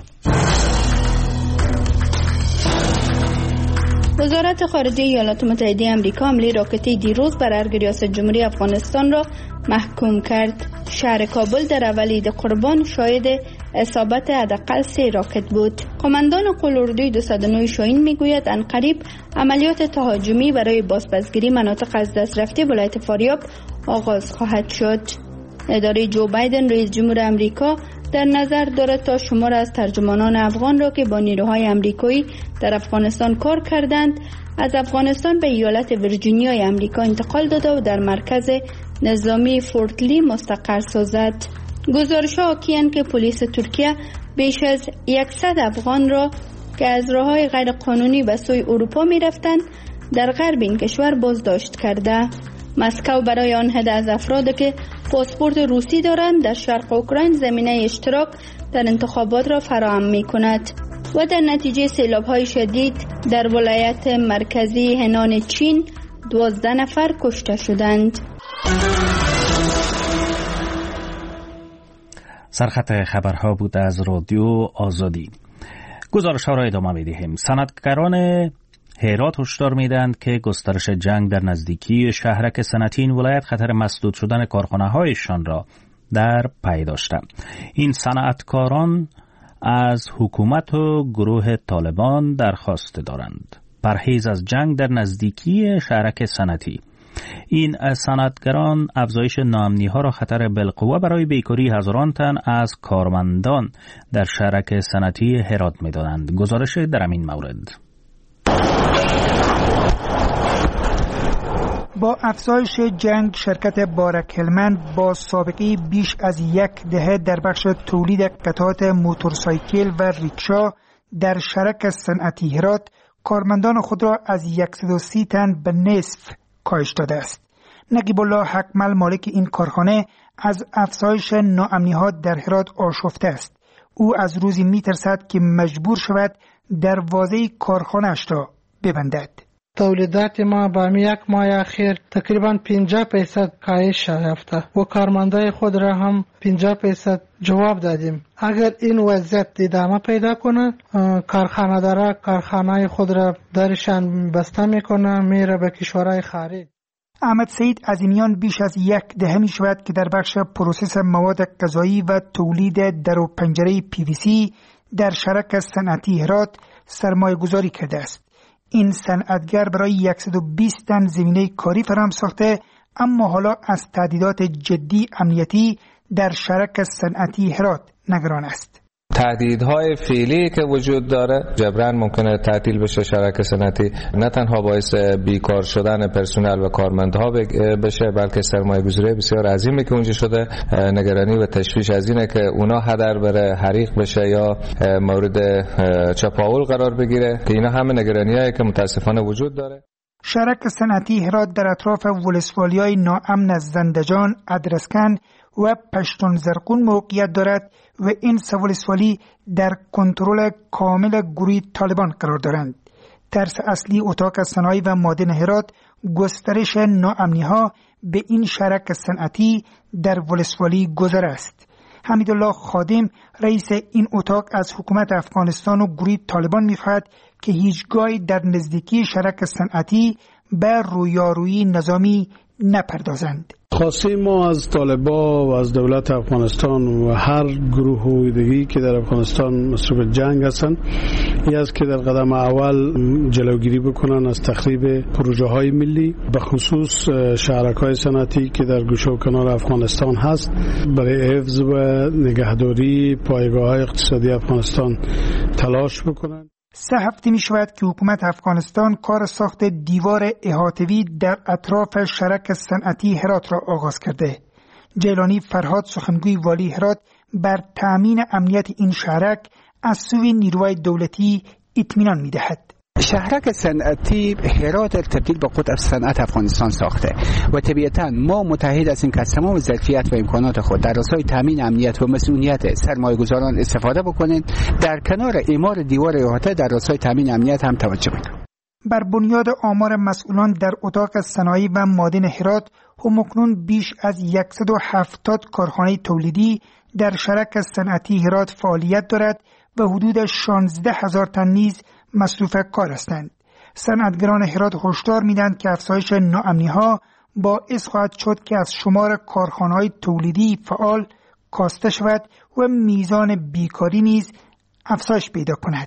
وزارت خارجه ایالات متحده آمریکا حمله راکتی دیروز بر ارگ ریاست جمهوری افغانستان را محکوم کرد. شهر کابل در اول عید قربان شاهد اصابت حداقل سه راکت بود. قماندان قواردوی دویست و نه شاهین میگوید عنقریب عملیات تهاجمی برای بازپسگیری مناطق از دست رفته ولایت فاریاب آغاز خواهد شد. اداره جو بایدن رئیس جمهور آمریکا در نظر دارد تا شمار از ترجمانان افغان را که با نیروهای آمریکایی در افغانستان کار کردند از افغانستان به ایالت ویرجینیای آمریکا انتقال داده و در مرکز نظامی فورت لی مستقر سازد. گزارش‌ها حاکی‌اند که پلیس ترکیه بیش از صد افغان را که از راه‌های غیر قانونی به سوی اروپا می‌رفتند در غرب این کشور بازداشت کرده. مسکو برای آن عده از افراد که پاسپورت روسی دارند در شرق اوکراین زمینه اشتراک در انتخابات را فراهم می کند و در نتیجه سیلاب‌های شدید در ولایت مرکزی هنان چین دوازده نفر کشته شدند. سرخط خبرها بود از رادیو آزادی. گزارش‌ها را ادامه می‌دهیم. صنعتگران هرات هشدار میدهند که گسترش جنگ در نزدیکی شهرک صنعتی این ولایت خطر مسدود شدن کارخانه‌هایشان را در پی داشته. این صنعتکاران از حکومت و گروه طالبان درخواست دارند پرهیز از جنگ در نزدیکی شهرک صنعتی. این صنعتگران افزایش ناامنی‌ها را خطر بالقوه برای بیکاری هزاران تن از کارمندان در شهرک صنعتی هرات می‌دانند. گزارش در این مورد. با افزایش جنگ شرکت بارک هلمند با سابقه بیش از یک دهه در بخش تولید قطعات موتورسایکل و ریکشا در شرک صنعتی هرات کارمندان خود را از صد و سی تن به نصف کاهش داده است. نقیب الله حکمل مالک این کارخانه از افزایش ناامنی‌ها در هرات آشفته است. او از روزی می‌ترسد که مجبور شود دروازه کارخانه‌اش را ببندد. تولیدات ما با یک ماه اخیر تقریبا پنجاه درصد کاهش یافته و کارمندای خود را هم پنجاه درصد جواب دادیم. اگر این وضعیت ادامه پیدا کنه کارخانه دارا کارخانه خود را درشان بسته میکنه میره به کشورهای خارج. احمد سعید عظیمیان بیش از یک دهه می شود که در بخش پروسس مواد غذایی و تولید در و پنجره پی وی سی در شرک صنعتی هرات سرمایه گذاری کرده است. این صنعتگر برای صد و بیست تن زمینه کاری فراهم ساخته، اما حالا از تهدیدات جدی امنیتی در شرک صنعتی هرات نگران است. تهدیدهای فعلی که وجود داره جبران ممکنه تعطیل بشه شرکت صنعتی، نه تنها باعث بیکار شدن پرسنل و کارمندها بشه بلکه سرمایه گذاری بسیار عظیمی که اونجا شده. نگرانی و تشویش از اینه که اونا هدر بره، حریق بشه یا مورد چپاول قرار بگیره که اینا همه نگرانیایی که متاسفانه وجود داره. شرک صنعتی هرات در اطراف ولسوالی‌های ناامن از زندجان، ادرسکن، و پشتون زرقون موقعیت دارد و این سولسوالی در کنترل کامل گروه طالبان قرار دارند. ترس اصلی اتاق صنایع و معادن هرات گسترش ناامنی‌ها به این شرک صنعتی در ولسوالی گذر است. حمیدالله خادم رئیس این اتاق از حکومت افغانستان و گروه طالبان می‌خواهد که هیچگاه در نزدیکی شرک صنعتی به رویارویی نظامی نپردازند. خواستیم ما از طالبان و از دولت افغانستان و هر گروه دیگری که در افغانستان مصروف جنگ هستند این است که در قدم اول جلوگیری بکنن از تخریب پروژه های ملی، به خصوص شهرک‌های صنعتی که در گوشه و کنار افغانستان هست، برای حفظ و نگهداری پایگاه‌های اقتصادی افغانستان تلاش بکنن. سه هفته می شود که حکومت افغانستان کار ساخت دیوار احاطه‌ای در اطراف شرک صنعتی هرات را آغاز کرده. جیلانی فرهاد سخنگوی والی هرات بر تأمین امنیت این شهرک از سوی نیروهای دولتی اطمینان می دهد. شهرک صنعتی هرات تبدیل به قطر صنعت افغانستان ساخته و طبیعتاً ما متحد هستیم که از تمام ظرفیت و امکانات خود در راستای تامین امنیت و مسئولیت سرمایه‌گذاران استفاده بکنیم، در کنار اعمار دیوار احاطه در راستای تامین امنیت هم توجه کنیم. بر بنیاد آمار مسئولان در اتاق صنایع و معادن هرات، همکنون بیش از صد و هفتاد کارخانه تولیدی در شرک صنعتی هرات فعالیت دارد و حدود شانزده هزار تن نیز مصروف کار هستند. صنعتگران هرات هشدار میدهند که افزایش ناامنی‌ها باعث خواهد شد که از شمار کارخانه‌های تولیدی فعال کاسته شود و میزان بیکاری نیز افزایش پیدا کند.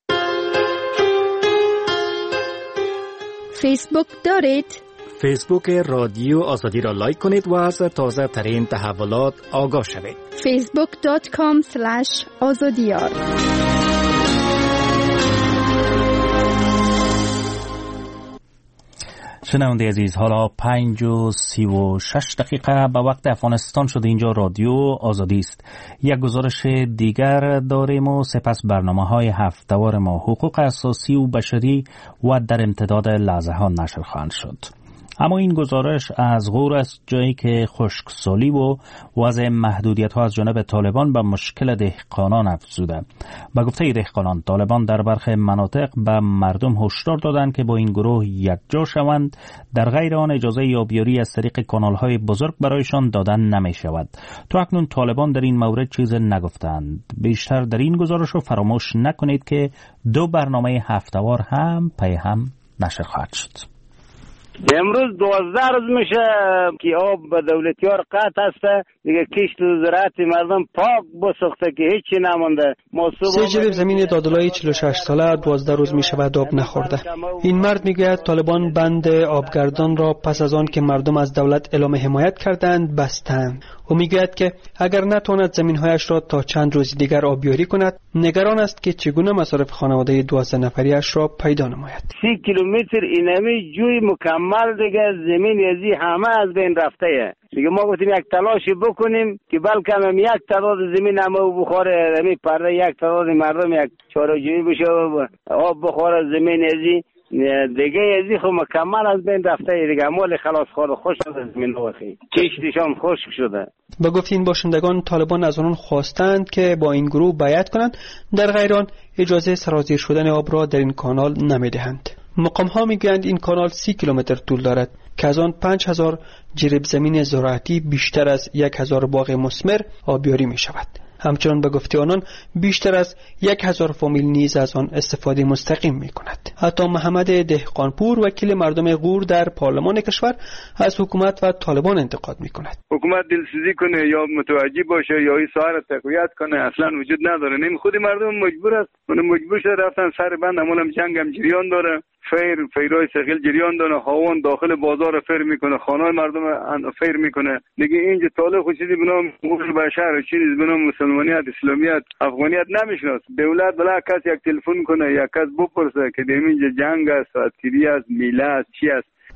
فیسبوک دارید؟ فیسبوک رادیو آزادی را لایک کنید و از تازه ترین تحولات آگاه شوید. فیسبوک دات کام اسلش آزادیار. شنونده عزیز، حالا پنج و سی و شش دقیقه به وقت افغانستان شده. اینجا رادیو آزادی است. یک گزارش دیگر داریم و سپس برنامه های هفته‌وار ما حقوق اساسی و بشری و در امتداد لحظه ها نشر خواهند شد. اما این گزارش از غور است، جایی که خشکسالی و وضع محدودیت ها از جانب طالبان به مشکل دهقانان افزوده. به گفته دهقانان، طالبان در برخی مناطق به مردم هشدار دادند که با این گروه یکجا شوند، در غیر آن اجازه یابیاری از طریق کانال های بزرگ برایشان دادن نمی شود. تا اکنون طالبان در این مورد چیز نگفتند. بیشتر در این گزارش رو فراموش نکنید که دو برنامه هفته‌وار هم پی هم نشر خواهد شد. امروز دوازده روز میشه که آب به دولتیار قطع هسته دیگه. کشت و زراعت مردم پاک بسخته که هیچی نمانده. سه جریب زمین دادلای چهل و شش ساله دوازده روز میشود آب نخورده. این مرد میگوید طالبان بند آبگردان را پس از آن که مردم از دولت اعلام حمایت کردند بستند. او میگوید که اگر نتواند زمینهایش را تا چند روز دیگر آبیاری کند، نگران است که چگونه مصارف خانواده دوازده نفریش را پیدا نماید. سی کیلومتر اینمی جوی مکمل دیگه زمین ازی همه از بین رفته. دیگه ما گفتیم یک تلاشی بکنیم که بلکه هم یک تعداد زمین همه بخوره، همین پرده یک تعداد مردم یک چارجویی بشه آب بخوره زمین ازی دیگه ازی خب مکمل از بین رفته دیگه. مال خلاص خور خوش از زمین وخی کشتشان خشک شده. با گفت این باشندگان طالبان از آنان خواستند که با این گروه بیعت کنند، در غیر آن اجازه سرازیر شدن آب را در این کانال نمیدهند. مقام ها میگویند این کانال سی کیلومتر طول دارد که از آن پنج هزار جریب زمین زراعتی بیشتر از یک هزار باغ مثمر آبیاری می شود. همچنان به گفته آنان بیشتر از یک هزار فامیل نیز از آن استفاده مستقیم می کند. حتی محمد دهقانپور وکیل مردم غور در پارلمان کشور از حکومت و طالبان انتقاد می کند. حکومت دلسوزی کنه یا متوجه باشه یا این ساحه را تقویت کنه اصلا وجود نداره. نمی خود مردم مجبور است، من مجبور شده رفتن سر بند. امونم جنگ هم جریان داره، فیر فیرای سخیل جریان داره، هاون داخل بازار فیر میکنه، خانه مردم فیر میکنه دیگه. اینجا طالب خود چیزی به نام حقوق بشر، چیزی به نام مسلمانیت، اسلامیت، افغانیت نمیشناسه. دولت بلا کس یک تلفن کنه یا کس بپرسه که اینجا جنگ است، تیری است، میله است، چی است.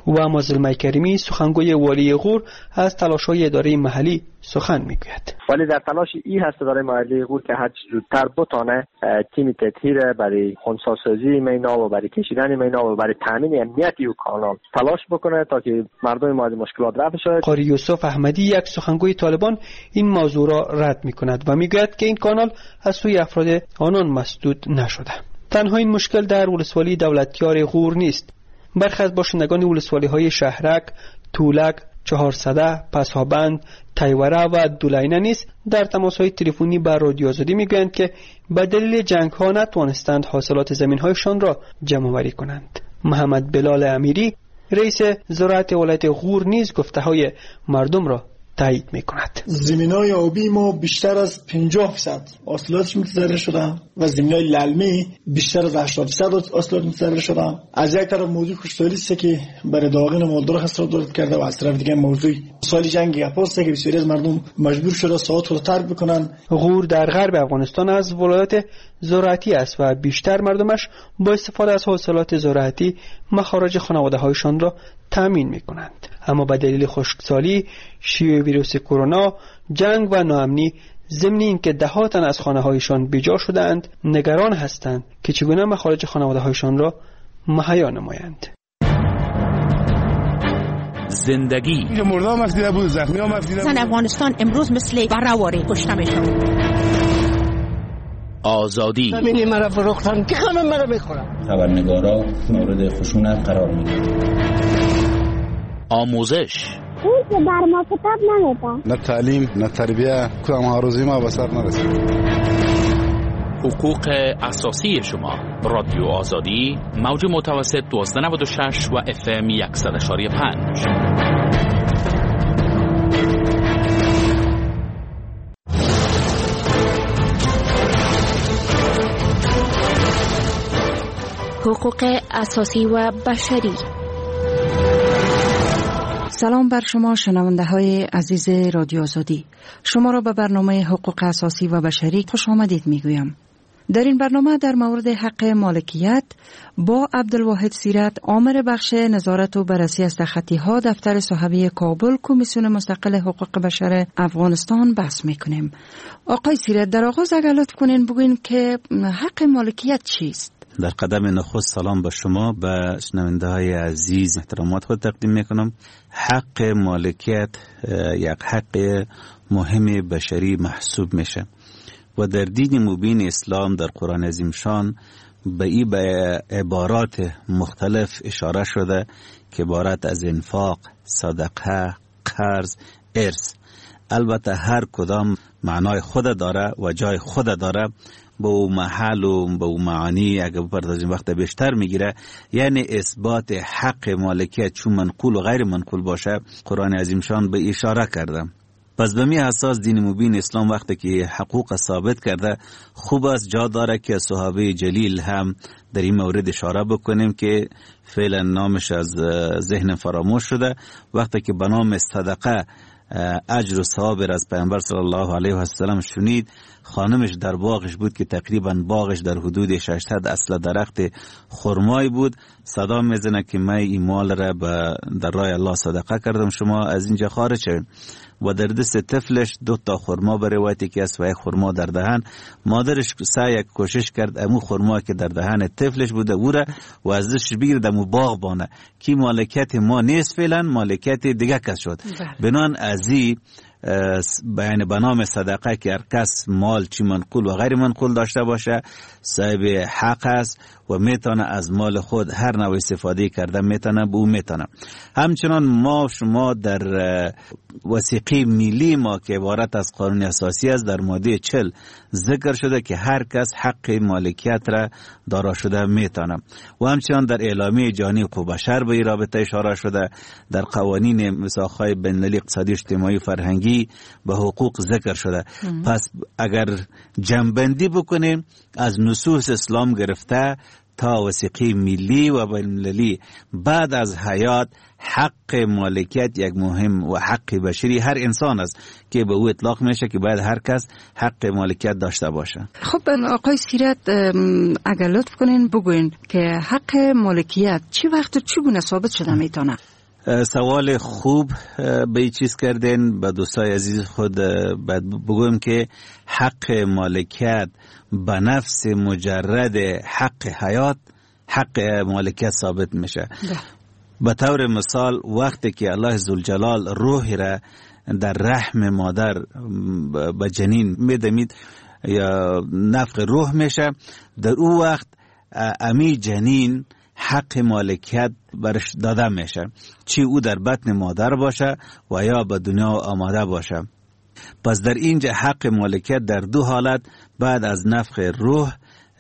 و مازلمای کریمی سخنگوی والی غور از تلاش‌های اداره محلی سخن میگوید. ولی در تلاش این هست اداره محلی غور که هر زودتر بتانه تیم تطهیر برای خنثی‌سازی مینا و برای کشیدن مینا و برای تامین امنیت این کانال تلاش بکنه تا که مردم مورد مشکلات رفع شود. قاری یوسف احمدی یک سخنگوی طالبان این موضوع را رد میکند و میگوید که این کانال از سوی افراد آنان مسدود نشده. تنها این مشکل در ولسوالی دولتیار غور نیست. برخی از باشندگان ولسوالی‌های شهرک، تولک، چهارصده، پسابند، تیوره و دولینه نیز در تماس‌های تلفنی با رادیو آزادی میگویند که به دلیل جنگ‌ها نتوانستند حاصلات زمین‌هایشان را جمع‌آوری کنند. محمد بلال امیری رئیس زراعت ولایت غور نیز گفته‌های مردم را تایید می‌کند. زمین‌های آبی ما بیشتر از پنجاه درصد حاصلاتش متضرر شده و زمین‌های للمی بیشتر از هشتاد درصد حاصلات متضرر شده. از یک طرف موضوع کشتاری است که برای داغین مالدار خسارت وارد کرده و از طرف دیگه موضوع سال جنگ اپاست که بسیاری از مردم مجبور شده ساعات رو ترک بکنن. غور در غرب افغانستان از ولایت زراعتی است و بیشتر مردمش با استفاده از حاصلات زراعتی مخارج خانواده‌هایشان را تامین می‌کنند. اما به دلیل خشکسالی، شیوع ویروس کرونا، جنگ و ناامنی ضمن اینکه ده‌ها تن از خانه‌هایشان بیجا شدند، نگران هستند که چگونه مخارج خانواده‌هایشان را مهیا نمایند. زندگی مردم مسئله بود، زخمی هم مسئله بود. زن افغانستان امروز مثل بره‌واره کشته میشن. آزادی همینی مرا فروختن که همه مرا میخورن. خبرنگارا مورد خشونت قرار میدن. آموزش اون که بر ما کتاب نمیدن. نه تعلیم نه تربیه کدام هاروزی ما به سر نرسید. حقوق اساسی شما. رادیو آزادی موج متوسط دوازده نود و شش و اف ام صد و پنج. حقوق اساسی و بشری. سلام بر شما شنونده های عزیز رادیو آزادی. شما را به برنامه حقوق اساسی و بشری خوش آمدید میگویم. در این برنامه در مورد حق مالکیت با عبدالواحد سیرت، آمر بخش نظارت و بررسی از تخطی ها دفتر صحابی کابل کمیسیون مستقل حقوق بشر افغانستان بحث میکنیم. آقای سیرت، در آغاز اگر لطف کنین بگوین که حق مالکیت چیست؟ در قدم نخست سلام به شما، به شنونده های عزیز احترامات خود تقدیم میکنم. حق مالکیت یک حق مهم بشری محسوب میشه و در دین مبین اسلام در قرآن عظیم شان به این به عبارات مختلف اشاره شده که عبارت از انفاق، صدقه، قرض، ارث. البته هر کدام معنای خود داره و جای خود داره، با او محل و با او معانی اگه بپردازیم وقت بیشتر میگیره. یعنی اثبات حق مالکیت چون منقول و غیر منقول باشه قرآن عظیم شان به اشاره کرده. پس به می اساس دین مبین اسلام وقتی که حقوق ثابت کرده، خوب است جا داره که صحابه جلیل هم در این مورد اشاره بکنیم که فعلا نامش از ذهن فراموش شده. وقتی که به نام صدقه اجر و ثواب از پیامبر صلی الله علیه و سلم شنید، خانمش در باغش بود که تقریبا باغش در حدود ششصد اصل درخت خرمای بود. صدا میزنه که من این مال را در راه الله صدقه کردم، شما از اینجا خارج شوید. و در دست طفلش دو تا خرما به روایتی که است و یک خرما در دهن. مادرش سعی کوشش کرد امو خرما که در دهن طفلش بوده او را و ازش بگیرد امو باغ بانه که مالکیت ما نیست، فعلا مالکیت دیگه کس شد. بنان ازی بیان به نام صدقه که هر کس مال چی منقول و غیر منقول داشته باشه صاحب حق است و میتونه از مال خود هر نوع استفاده کرده میتونه به او میتونه. همچنان ما شما در وثیقه ملی ما که عبارت از قانون اساسی است در ماده چهل ذکر شده که هر کس حق مالکیت را دارا شده میتونه و همچنان در اعلامیه جهانی حقوق بشر به این رابطه اشاره شده. در قوانین میثاق‌های بین‌المللی اقتصادی اجتماعی فرهنگی به حقوق ذکر شده. ام. پس اگر جمع‌بندی بکنیم از نصوص اسلام گرفته تا وثیقه ملی و بین‌المللی بعد از حیات حق مالکیت یک مهم و حق بشری هر انسان است که به او اطلاق میشه که باید هر کس حق مالکیت داشته باشه. خب آقای سیرت اگر لطف کنین بگوین که حق مالکیت چی وقت و چگونه ثابت شده میتونه؟ سوال خوب به این چیز کردین. به دوستای عزیز خود بگویم که حق مالکیت به نفس مجرد حق حیات، حق مالکیت ثابت میشه. به طور مثال وقتی که الله ذوالجلال روح را در رحم مادر به جنین میدمید یا نفخ روح میشه، در او وقت امی جنین حق مالکیت برش داده میشه، چی او در بطن مادر باشه و یا به دنیا آماده باشه. پس در اینجا حق مالکیت در دو حالت بعد از نفخ روح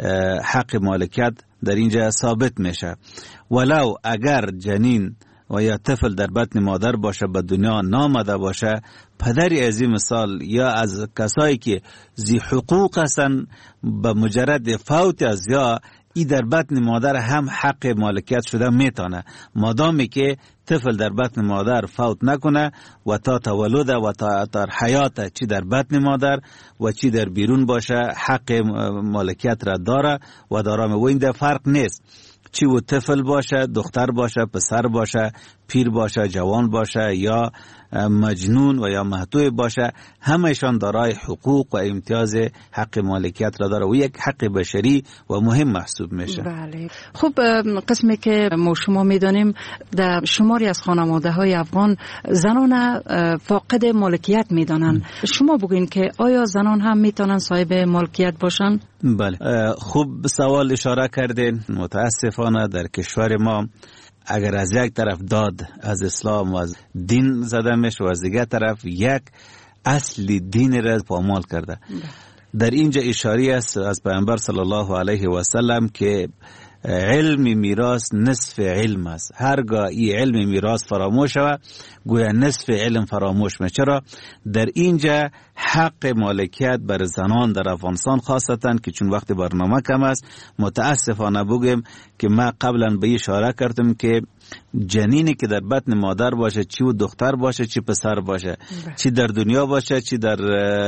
حق مالکیت در اینجا ثابت میشه. ولو اگر جنین و یا طفل در بطن مادر باشه به دنیا نامده باشه، پدری از این مثال یا از کسایی که زی حقوق هستن به مجرد فوت از یا ای در بطن مادر هم حق مالکیت شده میتونه، مادامی که طفل در بطن مادر فوت نکنه و تا تولد و تا, تا حیات چی در بطن مادر و چی در بیرون باشه حق مالکیت را داره و دارم. و این در فرق نیست چی و طفل باشه، دختر باشه، پسر باشه، پیر باشه، جوان باشه یا مجنون و یا محتوی باشه، همهشان دارای حقوق و امتیاز حق مالکیت را داره و یک حق بشری و مهم محسوب میشه. بله. خب قسمی که ما شما میدانیم در شماری از خانواده های افغان زنان فاقد مالکیت میدانن. شما بگوین که آیا زنان هم میتونن صاحب مالکیت باشن؟ بله، خوب سوال اشاره کردین. متاسفانه در کشور ما اگر از یک طرف داد از اسلام و از دین زده میشه و از دیگر طرف یک اصل دین را پامال کرده. در اینجا اشاره است از پیامبر صلی الله علیه و سلم که علم میراث نصف علم است. هرگاه این علم میراث فراموش شود گویا نصف علم فراموش میشه. چرا؟ در اینجا حق مالکیت بر زنان در افغانستان خاصتا که چون وقت برنامه کم است متاسفانه بگم که ما قبلا به اشاره کردم که جنینی که در بطن مادر باشه، چی و دختر باشه چی پسر باشه، چی در دنیا باشه چی در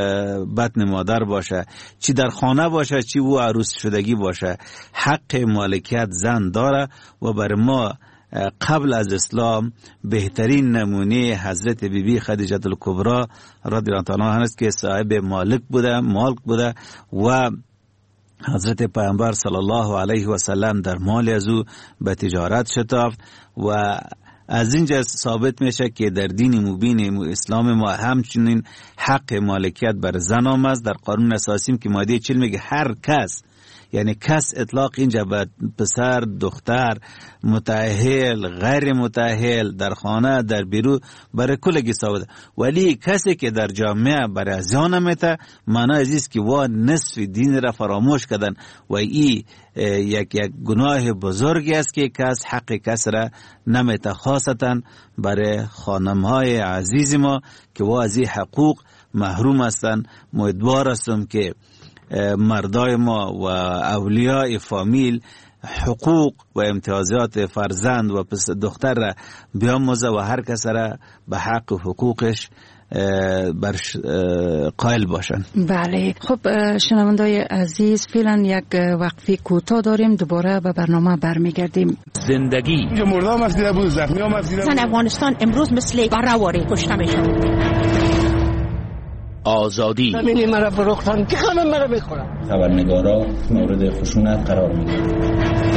بطن مادر باشه، چی در خانه باشه چی و عروس شدگی باشه، حق مالکیت زن داره. و بر ما قبل از اسلام بهترین نمونه حضرت بی بی خدیجه الکبری رضی الله عنها است که صاحب مالک بوده، مالک بوده و حضرت پیامبر صلی الله علیه و سلم در مال از او به تجارت شتافت و از اینجا ثابت میشه که در دین مبین اسلام ما همچنین حق مالکیت بر زن آمد. در قانون اساسی که ماده چهل میگه هر کس، یعنی کس اطلاق اینجا به پسر، دختر، متأهل، غیر متأهل، در خانه، در بیرون، برای کلگی ثابت. ولی کسی که در جامعه برای ازیان میته معنی ازیست که وا نصف دین را فراموش کردن و ای یک یک گناه بزرگی است که کس حق کس را نمیته، خاصتا برای خانمهای عزیز ما که وا از این حقوق محروم هستن. امیدوار هستم که مردای ما و اولیاء فامیل حقوق و امتیازات فرزند و پس دختر را بیاموزه و هر کس را به حق و حقوقش برش قائل باشن. بله. خب شنوندای عزیز فعلا یک وقفه کوتاه داریم، دوباره به برنامه برمیگردیم. زندگی اینجا مردم از دیده بود، زخمی هم از دیده بود. زن افغانستان امروز مثل برآوری کشته میشن. آزادی زمینی مرا فروختن که همه مرا میخورن. خبرنگارا مورد خشونت قرار میدن.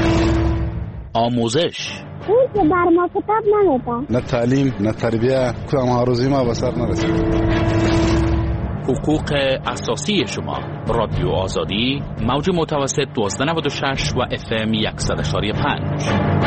آموزش اون که بر ما کتاب نمیدن، نه تعلیم نه تربیه، کدام هاروزی ما به سر نرسید. حقوق اساسی شما. رادیو آزادی موج متوسط دوازده نود و شش و اف ام صد و پنج.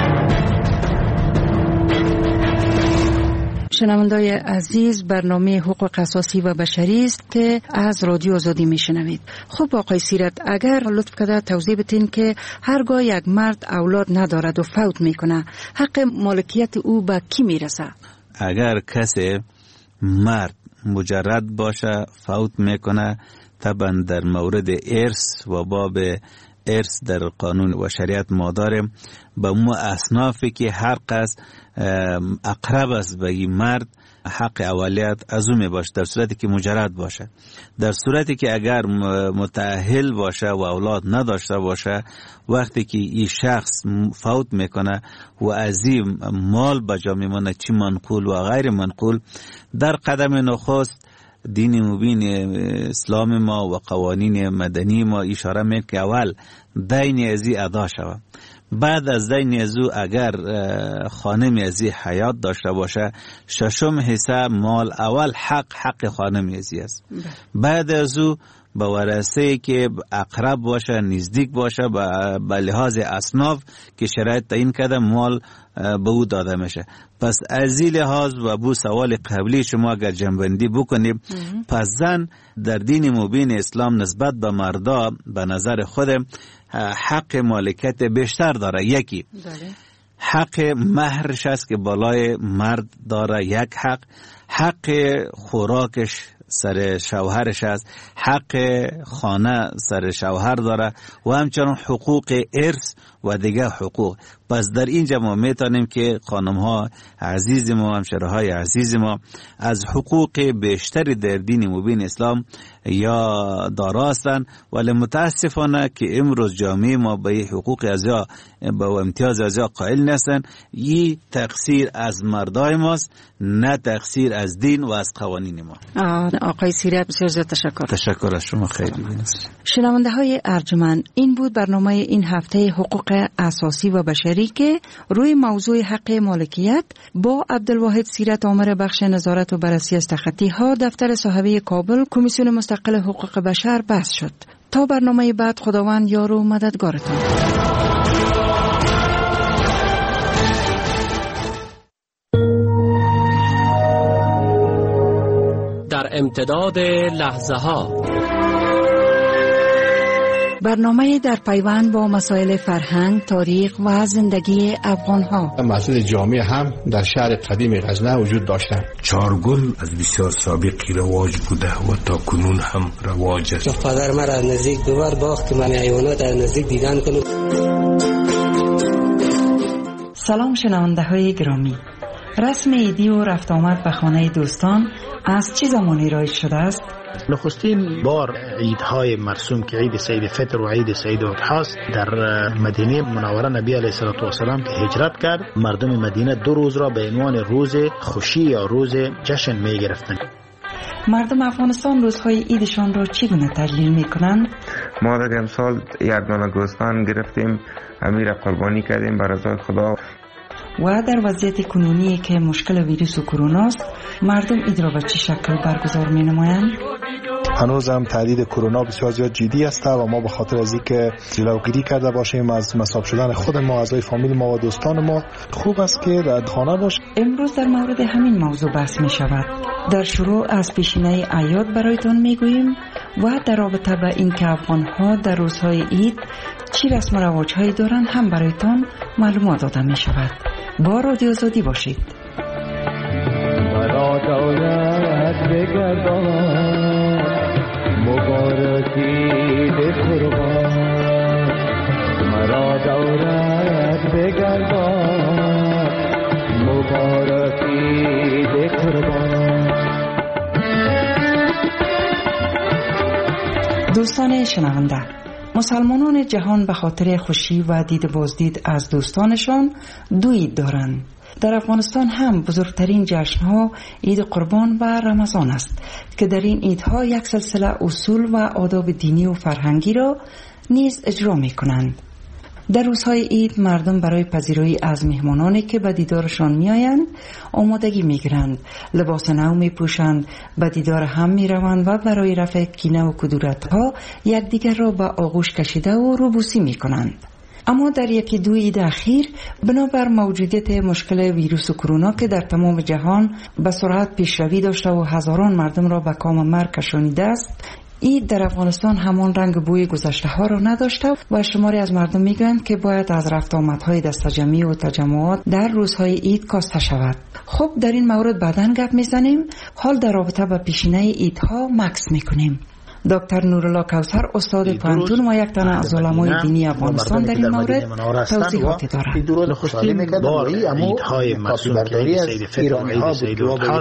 شنوندای عزیز، برنامه حقوق اساسی و بشری است که از رادیو آزادی میشنوید. خب آقای سیرت، اگر لطف کرده توضیح بدین که هرگاه یک مرد اولاد ندارد و فوت میکنه حق مالکیت او به کی میرسه؟ اگر کسی مرد مجرد باشه فوت میکنه طبعا در مورد ارث و باب ارث در قانون و شریعت ما داریم به مو اصنافی که هر قصد اقرب است به این مرد حق اولیت از اون می باشه، در صورتی که مجرد باشه. در صورتی که اگر متأهل باشه و اولاد نداشته باشه، وقتی که این شخص فوت میکنه و از این مال بجا میمونه، چی منقول و غیر منقول، در قدم نخست دین مبین اسلام ما و قوانین مدنی ما اشاره میکنه که اول دین از این ادا شود. بعد از دین از او اگر خانم از این حیات داشته باشه، ششم حصه مال اول حق حق خانم از این است. بعد از او به ورثه که اقرب باشه، نزدیک باشه، به لحاظ اصناف که شرایط تعیین کرده مال به او داده میشه. پس از این لحاظ و بو سوال قبلی شما اگر جنبندی بکنیم، پس زن در دین مبین اسلام نسبت به مردا به نظر خودم حق مالکیت بیشتر داره. یکی داره. حق مهرش است که بالای مرد داره، یک حق. حق خوراکش سر شوهرش است، حق خانه سر شوهر داره و همچنان حقوق ارث و دیگه حقوق. پس در اینجا ما میتونیم که خانم ها عزیز ما، همشره های عزیز ما از حقوق بیشتری در دین مبین اسلام یا دارا هستند، ولی متاسفانه که امروز جامعه ما به حقوق ازیا به امتیاز ازیا قائل نیستن. این تقصیر از مردای ماست، نه تقصیر از دین و از قوانین ما. آقای سیریت بسیار زیاد تشکر. تشکر از شما، خیلی بینست. شنونده های ارجمند، این بود برنامه این هفته حقوق اساسی و بشری که روی موضوع حق مالکیت با عبدالواحد سیرت عامر بخش نظارت و بررسی از تخطی ها دفتر صاحبه کابل کمیسیون مستقل حقوق بشر بحث شد. تا برنامه بعد، خداوند یار و مددگارتان. در امتداد لحظه ها، برنامه در پیوند با مسائل فرهنگ، تاریخ و زندگی افغان ها. مسجد جامع هم در شهر قدیم غزنه وجود داشته. چارگل از بسیار سابقی رواج بوده و تا کنون هم رواج است. پدر مرا از نزدیک دوبار باخت من حیوانات از نزدیک دیدن کنم. سلام شنونده های گرامی. رسم عیدی و رفت آمد به خانه دوستان از چه زمانی رایج شده است؟ نخستین بار عیدهای مرسوم که عید سید فطر و عید سید اضحی در مدینه منوره نبی علیه الصلاه و السلام که هجرت کرد، مردم مدینه دو روز را به عنوان روز خوشی یا روز جشن می گرفتند. مردم افغانستان روزهای عیدشان را چگونه تجلیل می کنند؟ ما در امسال یک دانه گوسفند گرفتیم، امیر قربانی کردیم بر رضای خدا. و در وضعیت کنونی که مشکل ویروس و کرونا است، مردم عید را به چه شکل برگزار می نمایند؟ هنوز هم تهدید کرونا بسیار زیاد جدی است و ما به خاطر از اینکه جلوگیری کرده باشیم از مصاب شدن خود ما، اعضای فامیل ما و دوستان ما، خوب است که در خانه باشیم. امروز در مورد همین موضوع بحث می شود. در شروع از پیشینه اعیاد برایتان می گوییم و در رابطه به این که افغان ها در روزهای عید چی رسم و رواج هایی دارند هم برایتان معلومات داده می شود. با رادیو آزادی باشید. مرا دولت بگردان، مبارکی به قربان. مرا دولت بگردان، مبارکی به قربان. دوستان شنونده، مسلمانان جهان به خاطر خوشی و دید بازدید از دوستانشان دو عید دارند. در افغانستان هم بزرگترین جشنها عید قربان و رمضان است که در این عیدها یک سلسله اصول و آداب دینی و فرهنگی را نیز اجرا می کنند. در روزهای عید مردم برای پذیرایی از مهمانانی که به دیدارشان می آیند آمادگی می گیرند، لباس نو می پوشند، به دیدار هم می روند و برای رفع کینه و کدورت ها یکدیگر را به آغوش کشیده و روبوسی می کنند. اما در یکی دو عید اخیر بنابر موجودیت مشکل ویروس کرونا که در تمام جهان به سرعت پیشروی داشته و هزاران مردم را به کام مرگ کشانیده است، عید در افغانستان همان رنگ بوی گذشته ها را نداشته و شماری از مردم میگویند که باید از رفت آمدهای دست جمعی و تجمعات در روزهای عید کاسته شود. خب در این مورد بعداً گپ میزنیم. حال در رابطه با پیشینه عیدها مکس میکنیم. دکتر نورالله کوثر استاد پانتون و یک تنه از علمای دینی افغانستان در این مورد توضیحاتی دارند. نخستین بار عیدهای معصوم که عید سید فطر و عید سید الاضحی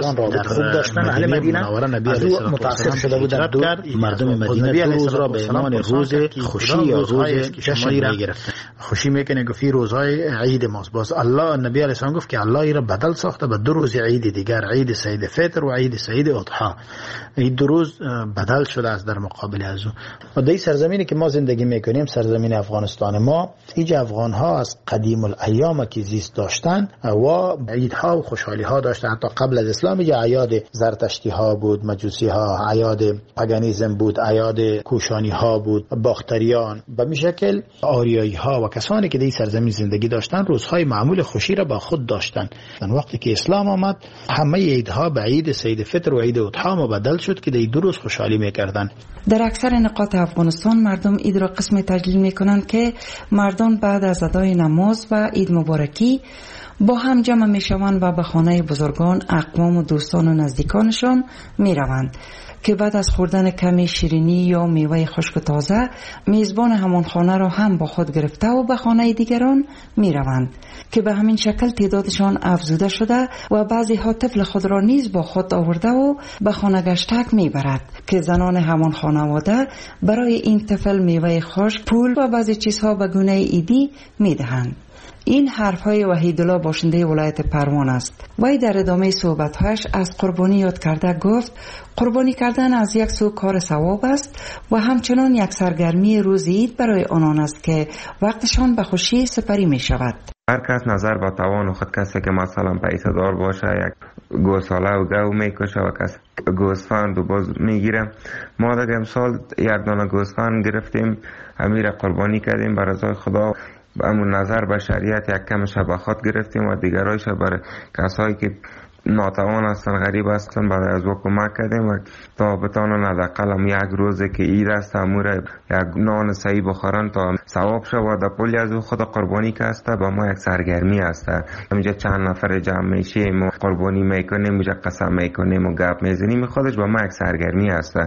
در مدینه منوره نبی علیه السلام متاثر شده بودند. مردم مدینه دو روز را به عنوان روز خوشی یا روز جشن می‌گرفتند. خوشی میکنه گفتی روزهای عید ماست. باز الله نبی علیه السلام گفت که الله این را بدل ساخته به دو روز عید دیگر، عید سید فطر و عید سید الاضحی. این دو روز بدل شده است در مقابل از او. و در سرزمینی که ما زندگی میکنیم، سرزمین افغانستان ما، ایج افغان ها از قدیم الایام که زیست داشتن و عیدها و خوشحالی ها داشتن. حتی قبل از اسلام یا اعیاد زرتشتی ها بود، مجوسی ها، اعیاد پاگانیسم بود، اعیاد کوشانی ها بود، باختریان. به می شکل آریایی ها و کسانی که در سرزمین زندگی داشتن روزهای معمول خوشی را با خود داشتن. در وقتی که اسلام آمد همه عیدها به عید سید فطر و عید الاضحی مبدل شد که در دو روز خوشحالی میکردن. در اکثر نقاط افغانستان مردم عید را قسم تجلیل میکنند که مردم بعد از ادای نماز و عید مبارکی با هم جمع میشوند و به خانه بزرگان، اقوام و دوستان و نزدیکانشان میروند که بعد از خوردن کمی شیرینی یا میوه خشک و تازه میزبان همان خانه را هم با خود گرفته و به خانه دیگران می روند که به همین شکل تعدادشان افزوده شده و بعضی ها طفل خود را نیز با خود آورده و به خانه گشتک می برد که زنان همان خانواده برای این طفل میوه خشک، پول و بعضی چیزها به گونه ایدی می دهند. این حرفهای وحیدالله باشنده ولایت پروان است. وی در ادامه صحبتهایش از قربانی یاد کرده گفت قربانی کردن از یک سو کار ثواب است و همچنان یک سرگرمی روز عید برای آنان است که وقتشان به خوشی سپری می شود. هر کس نظر با توان خود، کسی که مثلا پیسه دار باشه یک گوساله و گو میکشه و کس گوسفند و باز میگیره. ما در امسال یک دانه گوسفند گرفتیم، امیر قربانی کردیم بر رضای خدا. همون نظر به شریعت یک کم شباخات گرفتیم و دیگرایش برای کسایی که ناتوان هستن، غریب هستن، برای از او کمک کردیم و تا بتانن حداقل هم یک روزه که عید است امور یک نان صحیح بخورن تا ثواب شه و در پلی از او خود قربانی که هسته به ما یک سرگرمی هسته. اینجا چند نفر جمع میشیم و قربانی میکنیم، اینجا قسم میکنیم و گپ میزنیم، خودش به ما یک سرگرمی هسته.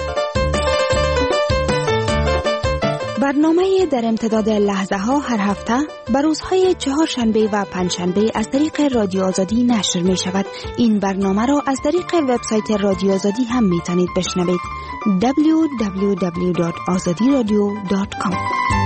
برنامه در امتداد لحظه ها هر هفته بر روزهای چهارشنبه و پنجشنبه از طریق رادیو آزادی نشر می شود. این برنامه را از طریق وبسایت رادیو آزادی هم می توانید بشنوید. دبلیو دبلیو دبلیو دات آزادی رادیو دات کام.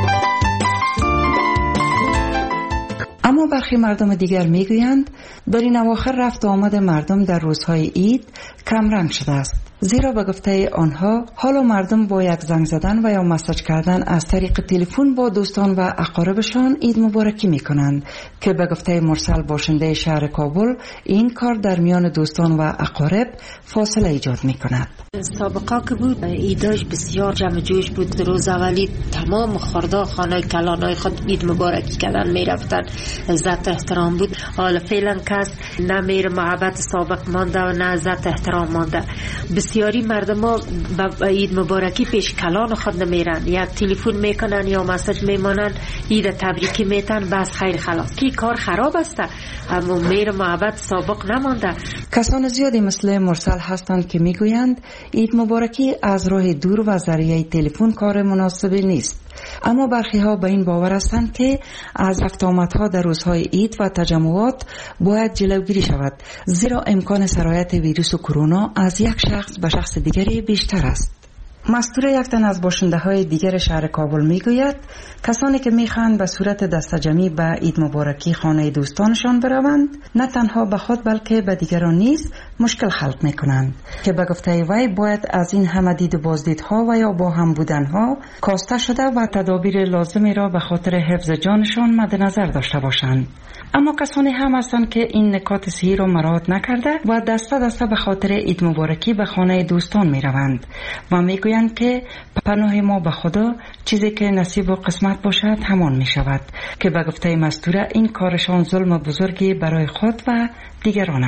اما برخی مردم دیگر می گویند در این اواخر رفت و آمد مردم در روزهای عید کم رنگ شده است. زیرا به گفته آنها حالا مردم با یک زنگ زدن و یا مساج کردن از طریق تلفن با دوستان و اقاربشان عید مبارکی می کنند که به گفته مرسل باشنده شهر کابل این کار در میان دوستان و اقارب فاصله ایجاد می کند. سابقا که بود عیداش بسیار جمع جوش بود. روز اولی تمام خورده خانه کلانای خود عید مبارکی کردن می رفتن، عزت احترام بود. حالا فعلا کس نه میر محبت سابق مانده و نه عزت احترام مانده. بسیاری مردم ها به عید مبارکی پیش کلان خود نمیرن، یا تلفن میکنن یا مساج میمانن، عید تبریکی میتن، بس خیر خلاص. کی کار خراب است، اما میر محبت سابق نمانده. کسان زیادی مثل مرسل هستند که میگویند عید مبارکی از راه دور و ذریعه تلفن کار مناسبی نیست. اما برخی ها به این باور هستند که از رفت آمدها در روزهای عید و تجمعات باید جلوگیری شود، زیرا امکان سرایت ویروس کرونا از یک شخص به شخص دیگری بیشتر است. مستور یک تن از باشنده های دیگر شهر کابل میگوید کسانی که میخواهند به صورت دسته جمعی به عید مبارکی خانه دوستانشان بروند نه تنها به خود بلکه به دیگران نیز مشکل خلق میکنند که به گفته وی باید از این همه دید و بازدیدها و یا با هم بودنها کاسته شده و تدابیر لازمی را به خاطر حفظ جانشان مد نظر داشته باشند. اما کسانی هم هستند که این نکات صحیح را مراعات نکرده و دسته دسته به خاطر عید مبارکی به خانه دوستان میروند و میگویند که پناه ما به خدا، چیزی که نصیب و قسمت باشد همان می شود که به گفته مستوره این کارشان ظلم بزرگی برای خود و دیگران است.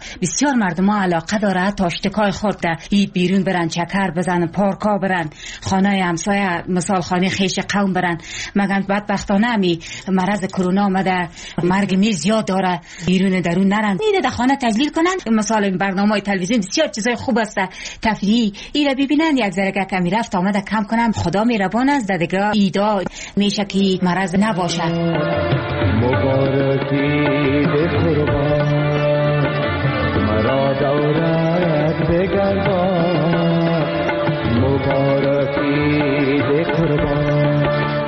بسیار مردم ها علاقه داره تا اشتکای خود ده اید بیرون برن، چکر بزنن، پارکا برن، خانه همسایه مثال خانه خیش قوم برن. مگن بدبختانه همی مرض کرونا آمده، مرگ میر زیاد داره، بیرون درون نرن، ایده در خانه تجلیل کنن. مثال برنامه تلویزیون بسیار چیزای خوب است تفریحی، ایده ببینن یک ذره کمی رفت آمده کم کنم. خدا مهربان است دیگه ایدا میشه که مرض نباشه. مبارکی به قربان مرا دولت بگردان، مبارکی به قربان.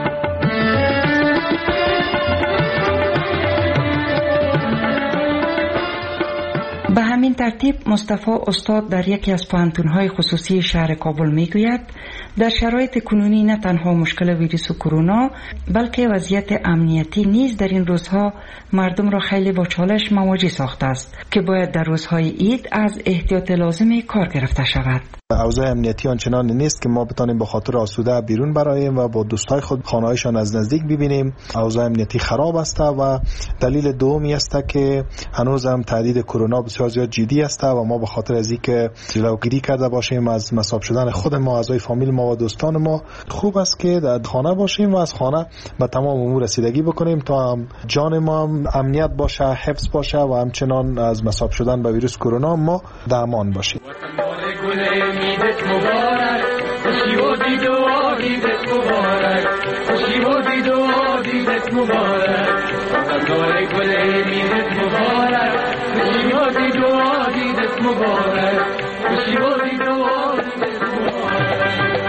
به همین ترتیب مصطفی استاد در یکی از پوهنتون‌های خصوصی شهر کابل میگوید در شرایط کنونی نه تنها مشکل ویروس کرونا بلکه وضعیت امنیتی نیز در این روزها مردم را خیلی با چالش مواجه ساخته است که باید در روزهای عید از احتیاط لازم کار گرفته شود. اوضاع امنیتی آنچنان نیست که ما بتانیم به خاطر آسوده بیرون براییم و با دوستای خود خانه‌هایشان از نزدیک ببینیم. اوضاع امنیتی خراب است و دلیل دومی است که هنوز هم تهدید کرونا بسیار زیاد جدی است و ما به خاطر از اینکه جلوگیری کرده باشیم از مصاب شدن خود ما، اعضای فامیل ما و دوستان ما، خوب است که در خانه باشیم و از خانه به تمام امور رسیدگی بکنیم تا هم جان ما هم امنیت باشه، حفظ باشه و همچنان از مصاب شدن به ویروس کرونا ما در امان باشیم. عیدت مبارک، خوشی و دید و عیدت مبارک، خوشی و دید و عیدت مبارک، وطن‌دار گل عیدت مبارک، خوشی و دید و عیدت مبارک، خوشی و دید و عیدت مبارک.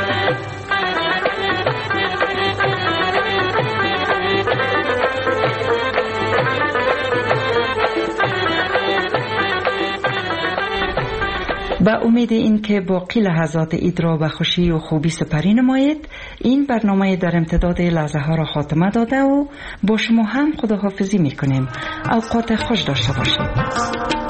با امید این که باقی لحظات عید را به خوشی و خوبی سپری نمایید، این برنامه در امتداد لحظه ها را خاتمه داده و با شما هم خداحافظی میکنیم. اوقات خوش داشته باشید.